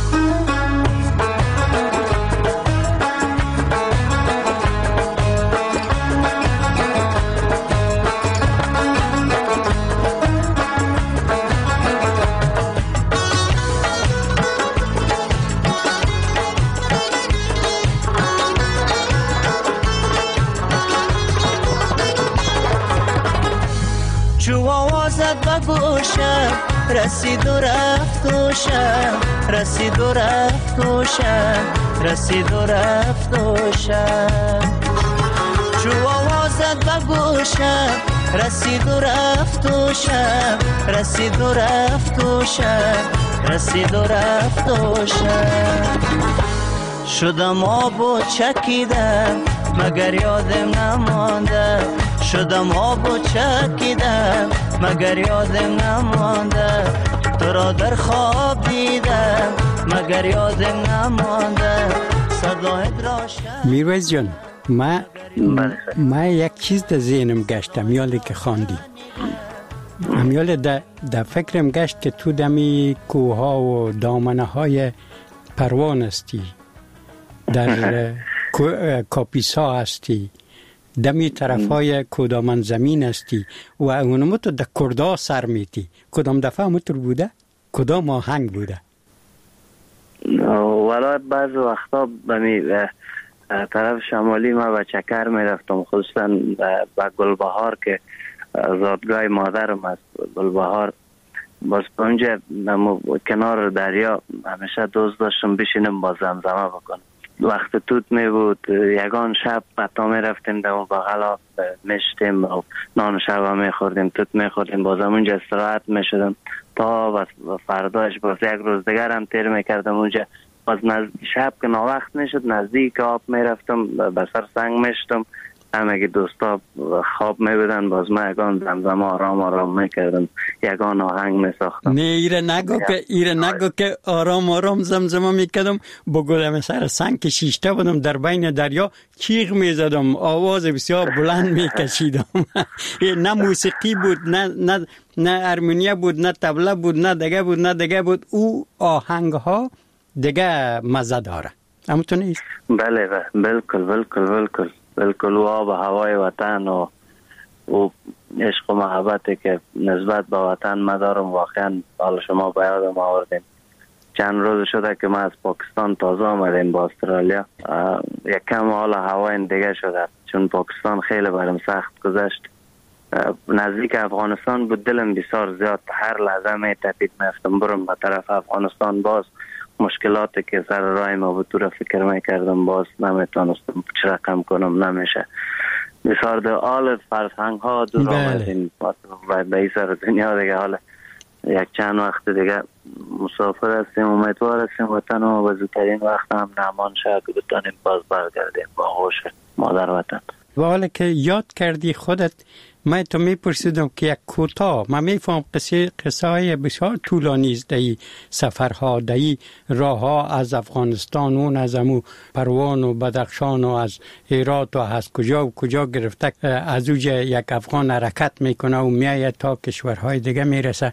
S4: و شب رسید و رفت و شب رسید و رفت و شب رسید و رفت و شب چو آوازت به گوشم رسید و رفت و شب رسید و رفت و شب رسید و رفت و شب شدم آب و چکیدم مگر یادم نمانده شدم آب و چکیدم مگر یادم نمانده تو را در خواب دیدم مگر یادم نمانده صدایت را
S2: میرویز جان من یک چیز در ذهنم گشت امیالی که خواندی امیال در فکرم گشت که تو دمی کوها و دامنه های پروان هستی در کاپیسا هستی دمی طرف های کدامن زمین هستی و اونمو تو در کردا سر میتی کدام دفعه موتر بوده؟ کدام آهنگ بوده؟
S3: ولی بعض وقتا بمی طرف شمالی ما به چکر میرفتم خصوصا به گلبهار که زادگاه مادرم است گلبهار باز اونجا کنار دریا همیشه دوست داشتم بشینم با زمزمه بکنم وقت توت می بود یگان شب حتی می رفتیم در اون بغلا میشتیم و نان شب می خوردیم توت می خوردیم باز اونجا استراحت می شدم تا فرداش باز یک روز دیگر هم تیر می کردم اونجا باز شب که ناوقت می شد نزدیک آب می رفتم به سر سنگ می شدم همه دوستا خواب می بودن باز من یگان زمزمه آرام آرام می کردم یگان آهنگ می ساختم
S2: نه ایره نگو که آرام آرام زمزمه می کردم بگودم سر سنگ که شیشته بودم در بین دریا چیغ می زدم آواز بسیار بلند می کشیدم نه موسیقی بود نه ارمونیه بود نه طبله بود نه دگه بود او آهنگ ها دیگه مزه داره اما تو نیست
S3: بله بالکل و آب هوای وطن و عشق و محبتی که نسبت به وطن ما دارم واقعا حال شما به یادم آوردیم چند روز شده که ما از پاکستان تازه آمدیم با استرالیا یک کم حال هوای دیگه شده چون پاکستان خیلی برم سخت گذشت نزدیک افغانستان بود دلم بسیار زیاد هر لحظه می تپید میفتم برم به طرف افغانستان باز مشکلاتی که سر راه ما بود تو را فکر میکردم باز نمیتونستم چه رقم کنم نمیشه بسیار در حال فرهنگ ها دور آمدیم و به این سر دنیا دیگه حالا یک چند وقت دیگه مسافر هستیم امیدوار هستیم وطن و به زودترین وقت هم نمان شد که بتانیم باز برگردیم با هوش مادر وطن
S2: و حالا که یاد کردی خودت من تو میپرسیدم که یک کوتاه من میفهم قصه های بسیار طولانی است در سفرها در راه ها از افغانستان اون از امو پروان و بدخشان و از هرات و از کجا گرفته از اوجه یک افغان حرکت میکنه و میایه تا کشورهای دیگه میرسه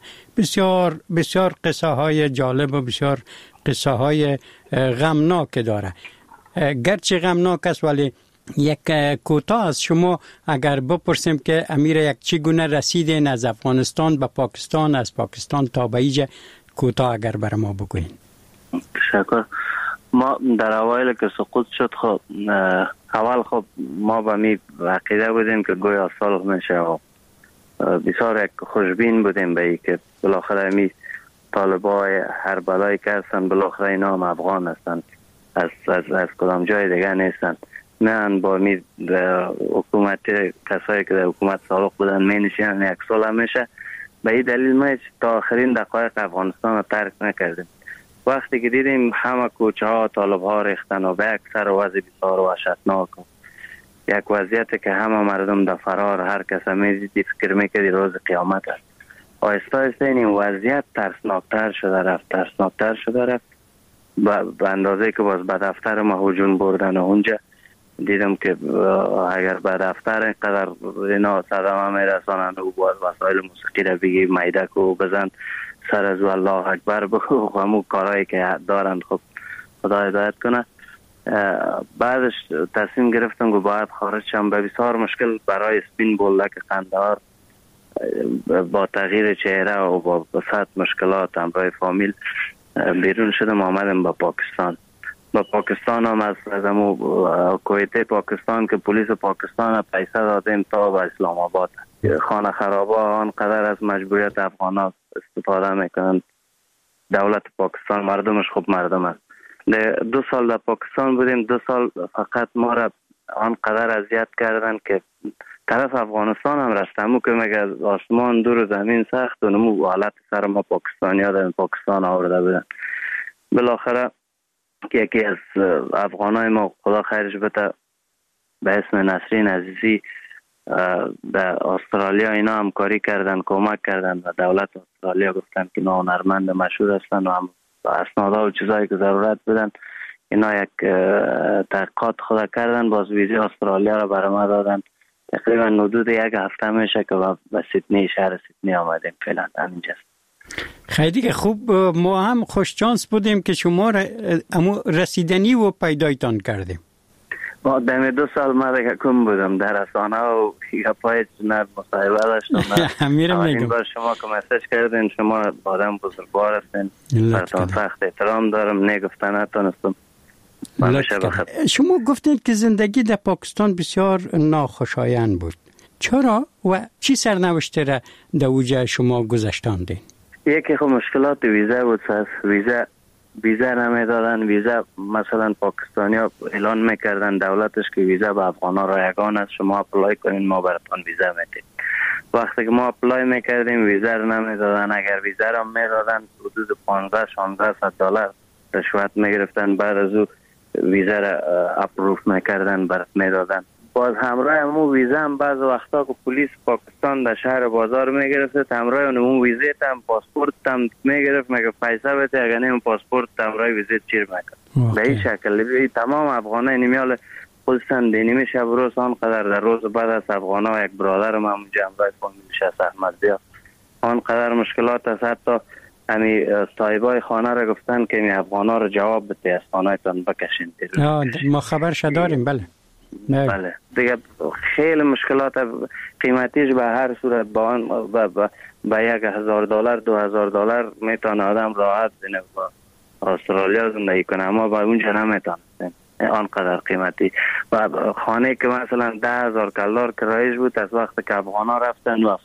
S2: بسیار قصه های جالب و بسیار قصه های غمناک داره گرچه غمناک است ولی یک کوتاه از شما اگر بپرسیم که امیر یک چگونه رسیدین از افغانستان به پاکستان از پاکستان تا به اینجا کوتاه اگر بر ما بگوین.
S3: تشکر. ما در اوایل که سقوط شد خب اول خب ما به می عقیده بودیم که گویا صلح میشه و بسیار یک خوشبین بودیم به این که بالاخره می طالبای هر بلایی که هستن بالاخره اینا هم افغان هستن از کدام جای دیگه نیستن نه با می حکومت کسایی که در حکومت سابق بودن می نشینن یک سال میشه به این دلیل ما تا آخرین دقایق افغانستان رو ترک نکردیم وقتی که دیدیم همه کوچه ها طالب ها ریختن و به یک سر وضع بسیار وحشتناک یک وضعیت که همه مردم در فرار هر کس میدیدی فکر میکردی روز قیامت است آهسته آهسته این وضعیت ترسناکتر شده رفت به اندازه که باز به دفتر ما هجوم بردن و اونجا دیدم که اگر به دفتر اینقدر اینا صدمه میرسانند و باز وسایل موسیقی را بگی میدک و بزن سر از الله اکبر بگو و همون کارهایی که دارند خب خدا هدایت کنه بعدش تصمیم گرفتم که باید خارج شم به بسیار مشکل برای سپین بولدک قندهار با تغییر چهره و با بسیار مشکلات همراه فامیل بیرون شدم آمدم با پاکستان هم از کویته پاکستان که پلیس پاکستان پیسه دادیم تا به اسلام آباد خانه خرابا آنقدر از مجبوریت افغان استفاده میکنند. دولت پاکستان مردمش خوب مردم است. 2 سال در پاکستان بودیم، 2 سال فقط ما را آنقدر اذیت کردن که طرف افغانستان هم رستمو که مگه از آسمان دور زمین سخت و نمو حالت سر ما پاکستانی ها در پاکستان آورده بودن. بالاخره یکی از افغانای ما خدا خیرش بده به اسم نسرین عزیزی در استرالیا اینا همکاری کردن، کمک کردن و دولت استرالیا گفتن که اینا هنرمند مشهور هستن و هم اسنادها و چیزایی که ضرورت بدن اینا یک تحقیقات خدا کردن، باز ویزی استرالیا را برای ما دادن. تقریبا حدود 1 هفته میشه که به سیدنی، شهر سیدنی آمدیم فعلا همینجاست.
S2: خیلی خوب. ما هم خوش شانس بودیم که شما رسیدنی و پیدایتان کردیم.
S3: ما دم 2 سال ما دیگه کم بودم در رسانه و پای نه مصاحبه داشتم. این بار شما که مسیج کردین، شما آدم بزرگوار هستین، براتون سخت احترام دارم، نگفتن نتونستم.
S2: شما گفتید که زندگی در پاکستان بسیار ناخوشایند بود. چرا و چی سرنوشته را در اوجه شما گذشتاندین؟
S3: یکی خب مشکلات ویزا بود. ویزا نمیدادن. ویزا مثلا پاکستانی ها اعلان میکردن دولتش که ویزا به افغان ها رایگان است، شما اپلای کنین ما براتون ویزا میدیم. وقتی که ما اپلای میکردیم ویزا رو نمیدادن. اگر ویزا رو میدادن حدود $1500 رشوت میگرفتن، بعد از او ویزا را اپروف میکردن برات میدادن. باز همراه همون ویزا هم بعض وقتا که پلیس پاکستان در شهر بازار میگرفت، همراه همون ویزا هم پاسپورت هم میگرفت، مگه پیسه بده اگر نه پاسپورت همراه ویزا چیر میکرد. به این شکل تمام افغانای نمیال خودشان دینی شب روز آنقدر در روز بعد از افغانا یک برادر ما اونجا همراه فامیلش است احمدزیا آنقدر مشکلات است. حتی همی صاحبای خانه را گفتن که این افغانا رو جواب بده از خانه‌تان بکشین.
S2: ما خبرش داریم.
S3: بله دیگه خیلی مشکلات قیمتیش به هر صورت با $1,000 $2,000 میتونه آدم راحت بینه با استرالیا زندگی کنه، اما با اونجا نمیتونه آنقدر قیمتی. و خانه که مثلا $10,000 کرایش بود از وقت که افغانا رفتن و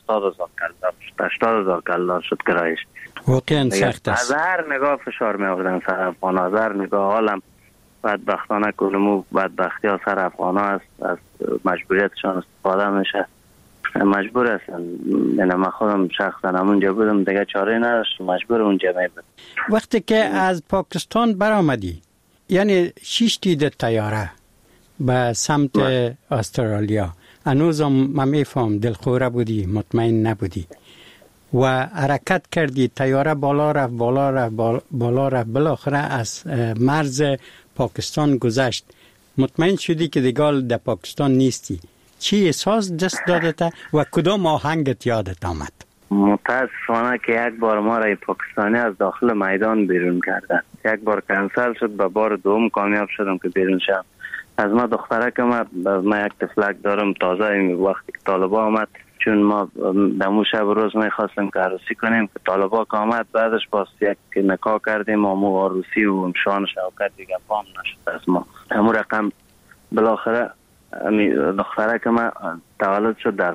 S3: $80,000 شد کرایش.
S2: واقعا سخت است.
S3: از هر نگاه فشار می آوردن سر افغانا، از هر نگاه. حالم بدبختانه کنمو بدبختی ها سر افغانا است، از مجبوریتشان استفاده میشه، مجبور هستن. من خودم شخصا همونجا بودم دیگه چاره نداشت، مجبور اونجا میبود.
S2: وقتی که از پاکستان برآمدی یعنی 6 تید طیاره به سمت استرالیا، هنوزم من میفهم دلخوره بودی، مطمئن نبودی و حرکت کردی، طیاره بالا رفت بالاخره از مرز پاکستان گذشت، مطمئن شدی که دیگه در پاکستان نیستی. چی احساس دست دادت و کدام آهنگت یادت آمد؟
S3: متاسفانه که یک بار ما را پاکستانی از داخل میدان بیرون کردن، یک بار کنسل شد، به بار دوم کامیاب شدم که بیرون شدم. از ما دختره که ما یک تفلک دارم تازه وقتی که طالبا آمد، چون ما دمو شب روز میخواستیم که عروسی کنیم که طالبا که آمد، بعدش باز یک نکاح کردیم و مو عروسی و شان شوکت دیگه پام نشد از ما. همون رقم بالاخره دختره که ما تولد شد در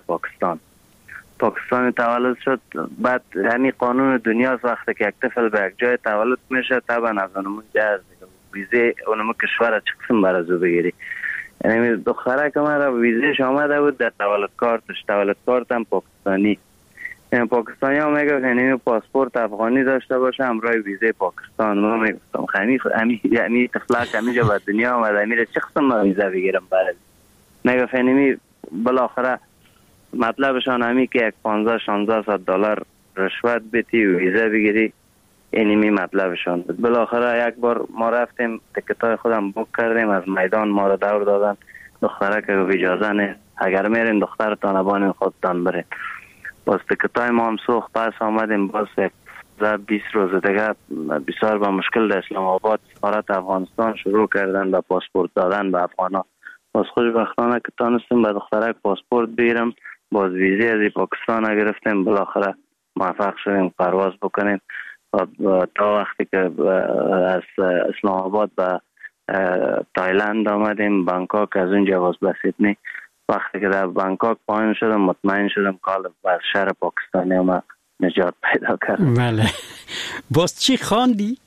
S3: پاکستان تولد شد. بعد یعنی قانون دنیاست وقتی که یک طفل به یک جای تولد میشه طبعا از اونمون جهاز ویزه اونمون کشور چه قسم برازو بگیری. یعنی دختره که من را ویزهش آمده بود در تولد کارت هم پاکستانی. یعنی پاکستانی ها میگه یعنی پاسپورت افغانی داشته باشه همراه ویزه پاکستان. ما میگفتم یعنی طفلک همیجا به دنیا آمده میره چه قسم ما ویزه بگیرم برای میگه یعنی بالاخره مطلبشان همی که $1500-1600 رشوت بدی و ویزه بگیری، اینی مطلبشان بود. بالاخره یک بار ما رفتیم تکتای خودم بوک کردیم، از میدان ما رو دور دادن، دختره که اجازه نیست، اگر میرین دخترتان بانین خودتان برین. باز تکتای ما هم سوخت، پس آمدیم باز 20 روز دیگه بسیار با مشکل در اسلام آباد سفارت افغانستان شروع کردن به پاسپورت دادن به افغانا. باز خوشبختانه که تانستیم به دختره پاسپورت بگیرم، باز ویزه از پاکستان گرفتیم، بالاخره موفق شدیم پرواز بکنیم. تا وقتی که از اسلام آباد به تایلند آمدیم، بانکوک، از اونجا باز به سیدنی. وقتی که در بانکوک پایین شدم مطمئن شدم که از شهر پاکستانی ما نجات پیدا کردم.
S2: بله. باز چی خواندی؟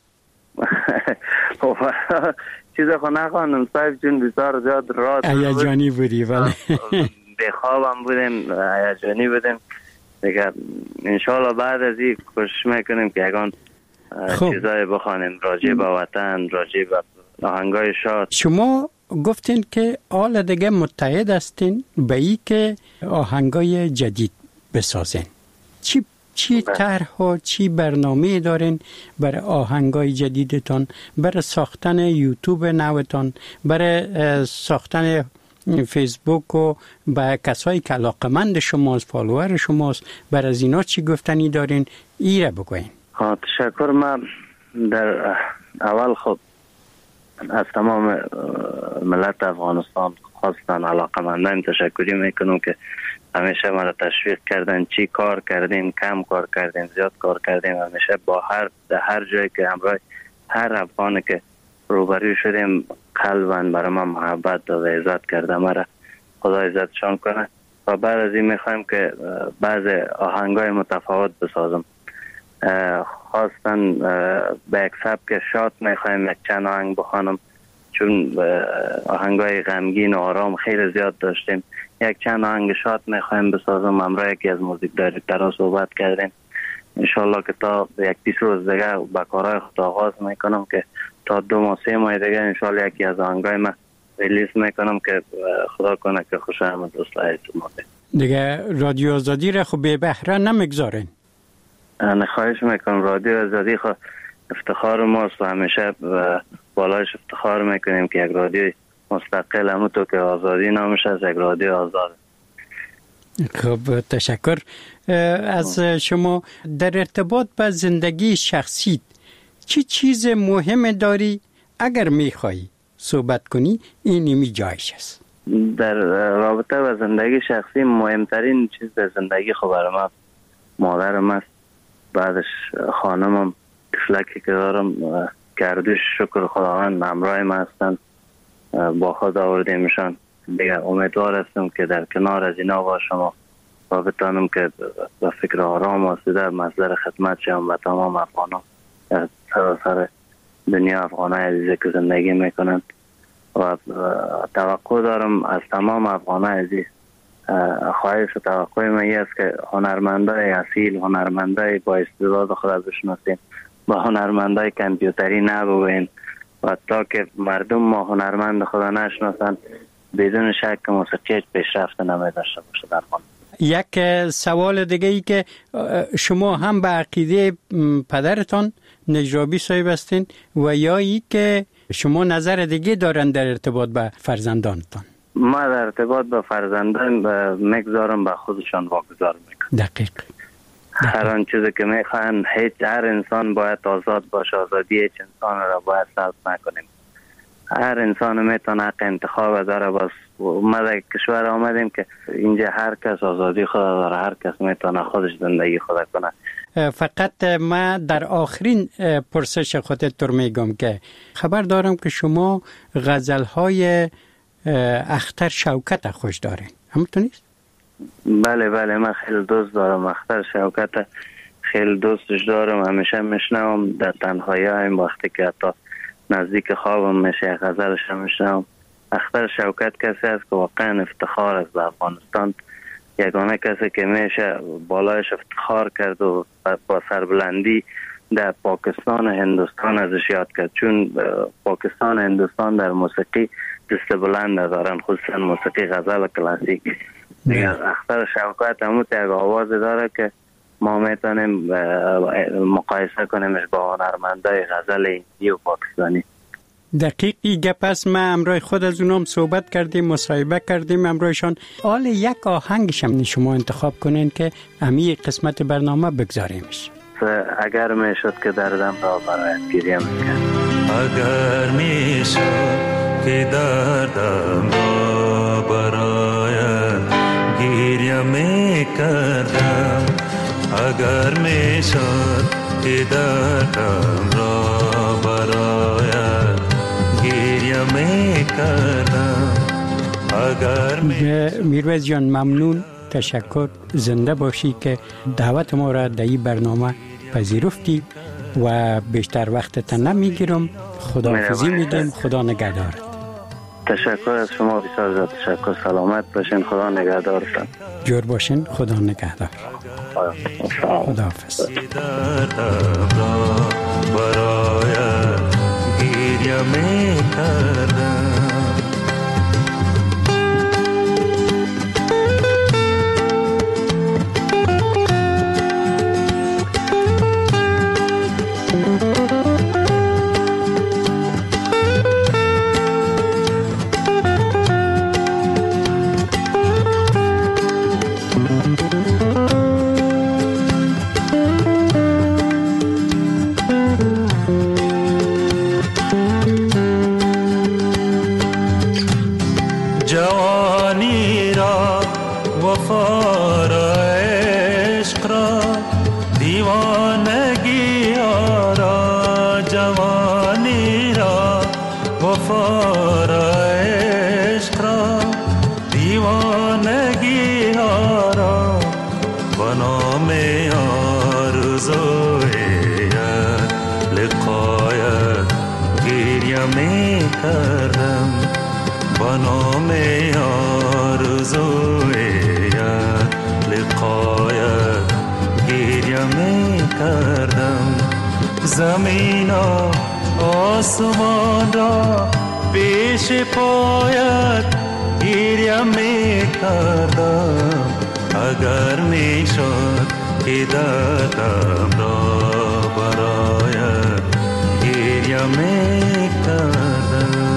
S3: چیز خو نخواندم صاحب جون، بسیار زیاد راست
S2: هیجانی بودی. بله.
S3: بخوابم بودیم، هیجانی بودیم دیگه. انشالله بعد از این کوشش میکنیم که یکان چیزای بخوانیم راجع به وطن، راجع به آهنگای شاد.
S2: شما گفتین که حال دیگه متحد هستین به ای که آهنگای جدید بسازین. چی طرح و چی برنامه دارین برای آهنگای جدیدتان، برای ساختن یوتیوب نوتان، برای ساختن فیسبوک و با کسایی که علاقمند شماست، فالوور شماست، برای از اینا چی گفتنی دارین؟ ایره بگوین.
S3: تشکر. من در اول خود از تمام ملت افغانستان خواستن علاقمندان تشکری میکنم که همیشه ما را تشویق کردن. چی کار کردیم، کم کار کردیم، زیاد کار کردیم، همیشه با هر جایی که همراه هر افغانی که روبرو شدیم قلباً برای ما محبت و عزت کرده. مرا خدا عزتشان کنه. و بعد از این میخوایم که بعض آهنگای متفاوت بسازم. خواستن به یک سبک شاد میخوایم یک چند آهنگ بخوانم، چون آهنگای غمگین و آرام خیلی زیاد داشتیم. یک چند آهنگ شاد میخوایم بسازم. همراه یکی از موزیک دایرکترها صحبت کردیم. انشالله که تا یک 20 روز دیگه با کارهای خود آغاز میکنم که تا 2 ماه 3 ماه دیگه انشالله یکی از آهنگای من ریلیز میکنم که خدا کنه که خوش آمد دوستای شما. دیگه
S2: رادیو آزادی را خب به بهره نمیگذارین؟
S3: انا خواهش میکنم. رادیو آزادی خب افتخار ماست و همیشه بالایش افتخار میکنیم که یک رادیو مستقل همونطور که آزادی نامش از یک رادیو آزاد.
S2: خب تشکر از شما. در ارتباط با زندگی شخصی چی چیز مهم داری؟ اگر میخوایی صحبت کنی اینی جایش است.
S3: در رابطه با زندگی شخصی مهمترین چیز در زندگی خب برای من مادرم است، بعدش خانمم، طفلکی که دارم گردش شکر خداوند همراه ما هستن، با خود آوردیمشان. دیگه امیدوار هستم که در کنار از اینا باشم و بتانم که با فکر آرام و سوده مصدر خدمت شم و تمام افغانان در سراسر دنیا، افغانای عزیزی که زندگی میکنند. و توقع دارم از تمام افغانای عزیز، خواهش و توقع من است که هنرمندای اصیل، هنرمندای با استعداد خود بشناسیم، با هنرمندای کامپیوتری نبوین. و تا که مردم ما هنرمند خدا نشناسن بدون شک موسیقی پیشرفت نمی‌داشته باشه در خانه.
S2: یک سوال دیگه ای که شما هم به عقیده پدرتان نجرابی صاحب هستین و یا ای که شما نظر دیگه دارن در ارتباط به فرزندانتان؟
S3: ما در ارتباط به فرزندان میگذارم به خودشان واگذار میکنم.
S2: دقیق.
S3: هر آن چیزی که میخوان، هر انسان باید آزاد باشه. آزادی هیچ انسان را باید سلب نکنیم. هر انسان میتونه حق انتخاب داره. بس ما در کشور آمدیم که اینجا هر کس آزادی خود داره، هر کس میتونه خودش زندگی خود کنه.
S2: فقط ما در آخرین پرسش خودت میگم که خبر دارم که شما غزلهای اختر شوکت خوش دارین، همونطور نیست؟
S3: بله من خیلی دوست دارم اختر شوکت، خیلی دوستش دارم. همیشه میشنوم در تنهایی هایم، وقتی که حتی نزدیک خوابم میشه غزلش هم میشنوم. اختر شوکت کسی است که واقعا افتخار است به افغانستان. یگانه کسی که میشه بالایش افتخار کرد و با سربلندی در پاکستان و هندوستان ازش یاد کرد، چون پاکستان و هندوستان در موسیقی دست بلند دارن، خصوصا موسیقی غزل کلاسیک. اختر شوکت همون یک آواز داره که ما میتونیم مقایسه کنیمش با هنرمندای غزل هندی و پاکستانی.
S2: دقیقی گپ است. ما امروز خود از اونام صحبت کردیم، مصاحبه کردیم امروزشان. حال یک آهنگش هم شما انتخاب کنین که امی قسمت برنامه بگذاریمش.
S3: اگر میشد که دردم را برایت گریه میکرد.
S5: اگر میشد که دردم را برایت گریه میکردم، اگر میشد که دردم را برایت گریه میکردم، اگر
S2: میرویز جان ممنون، تشکر، زنده باشی که دعوت ما را در این برنامه پذیرفتی و بیشتر وقتت نمیگیرم. خداحافظی میگم. خدا نگهدارت.
S3: تشکر از شما، بسیار زیاد تشکر. سلامت باشین، خدا نگهدارتان.
S2: جور باشین، خدا نگهدار. خداحافظ.
S5: برایت گریه میکردم. جوانی را وفا را عشق را دیوانگی را، جوانی را وفا را عشق را دیوانگی را، به نام آرزوی لقایت گریه می کردم، به نام آرزوی لقایت گریه می کردم. زمین و آسمان را پیش پایت گریه می کردم. اگر می شد که دردم را برایت گریه می کردم.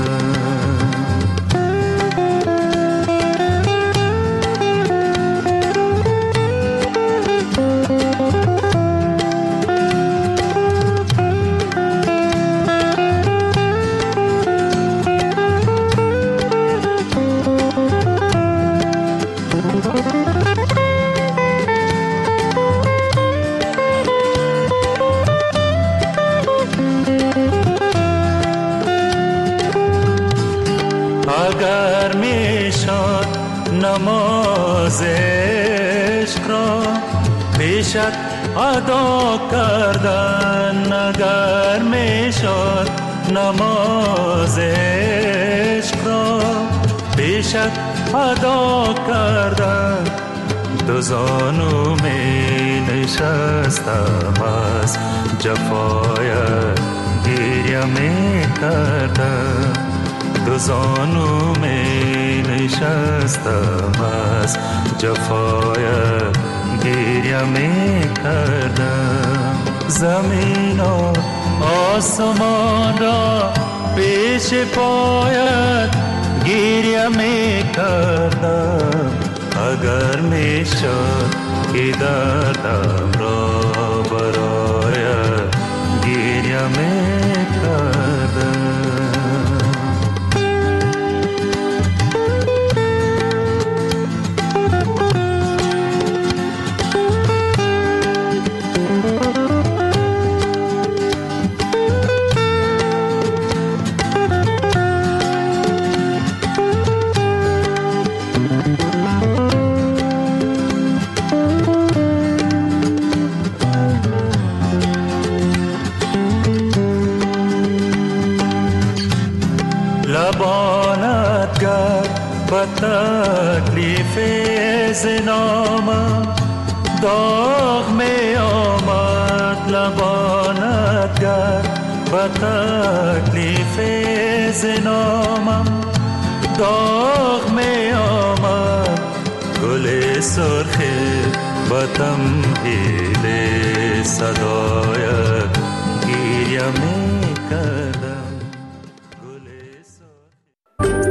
S5: اگر می شد نماز عشق را پیشت ادا کردن، اگر می شد نماز عشق را پیشت ادا کردن، دو زانو می نشستم از جفایت گریه می کردم. دو زانو می نشستم از جفایت گریه می کردم. زمین و آسمان را پیش پایت گریه می کردم. اگر می شد که دردم را برایت گریه می کردم. لبانت گر به تکلیف زنامم داغ می آمد، لبانت گر به تکلیف زنامم داغ می آمد. گل سرخ به تمهید صدایت گریه می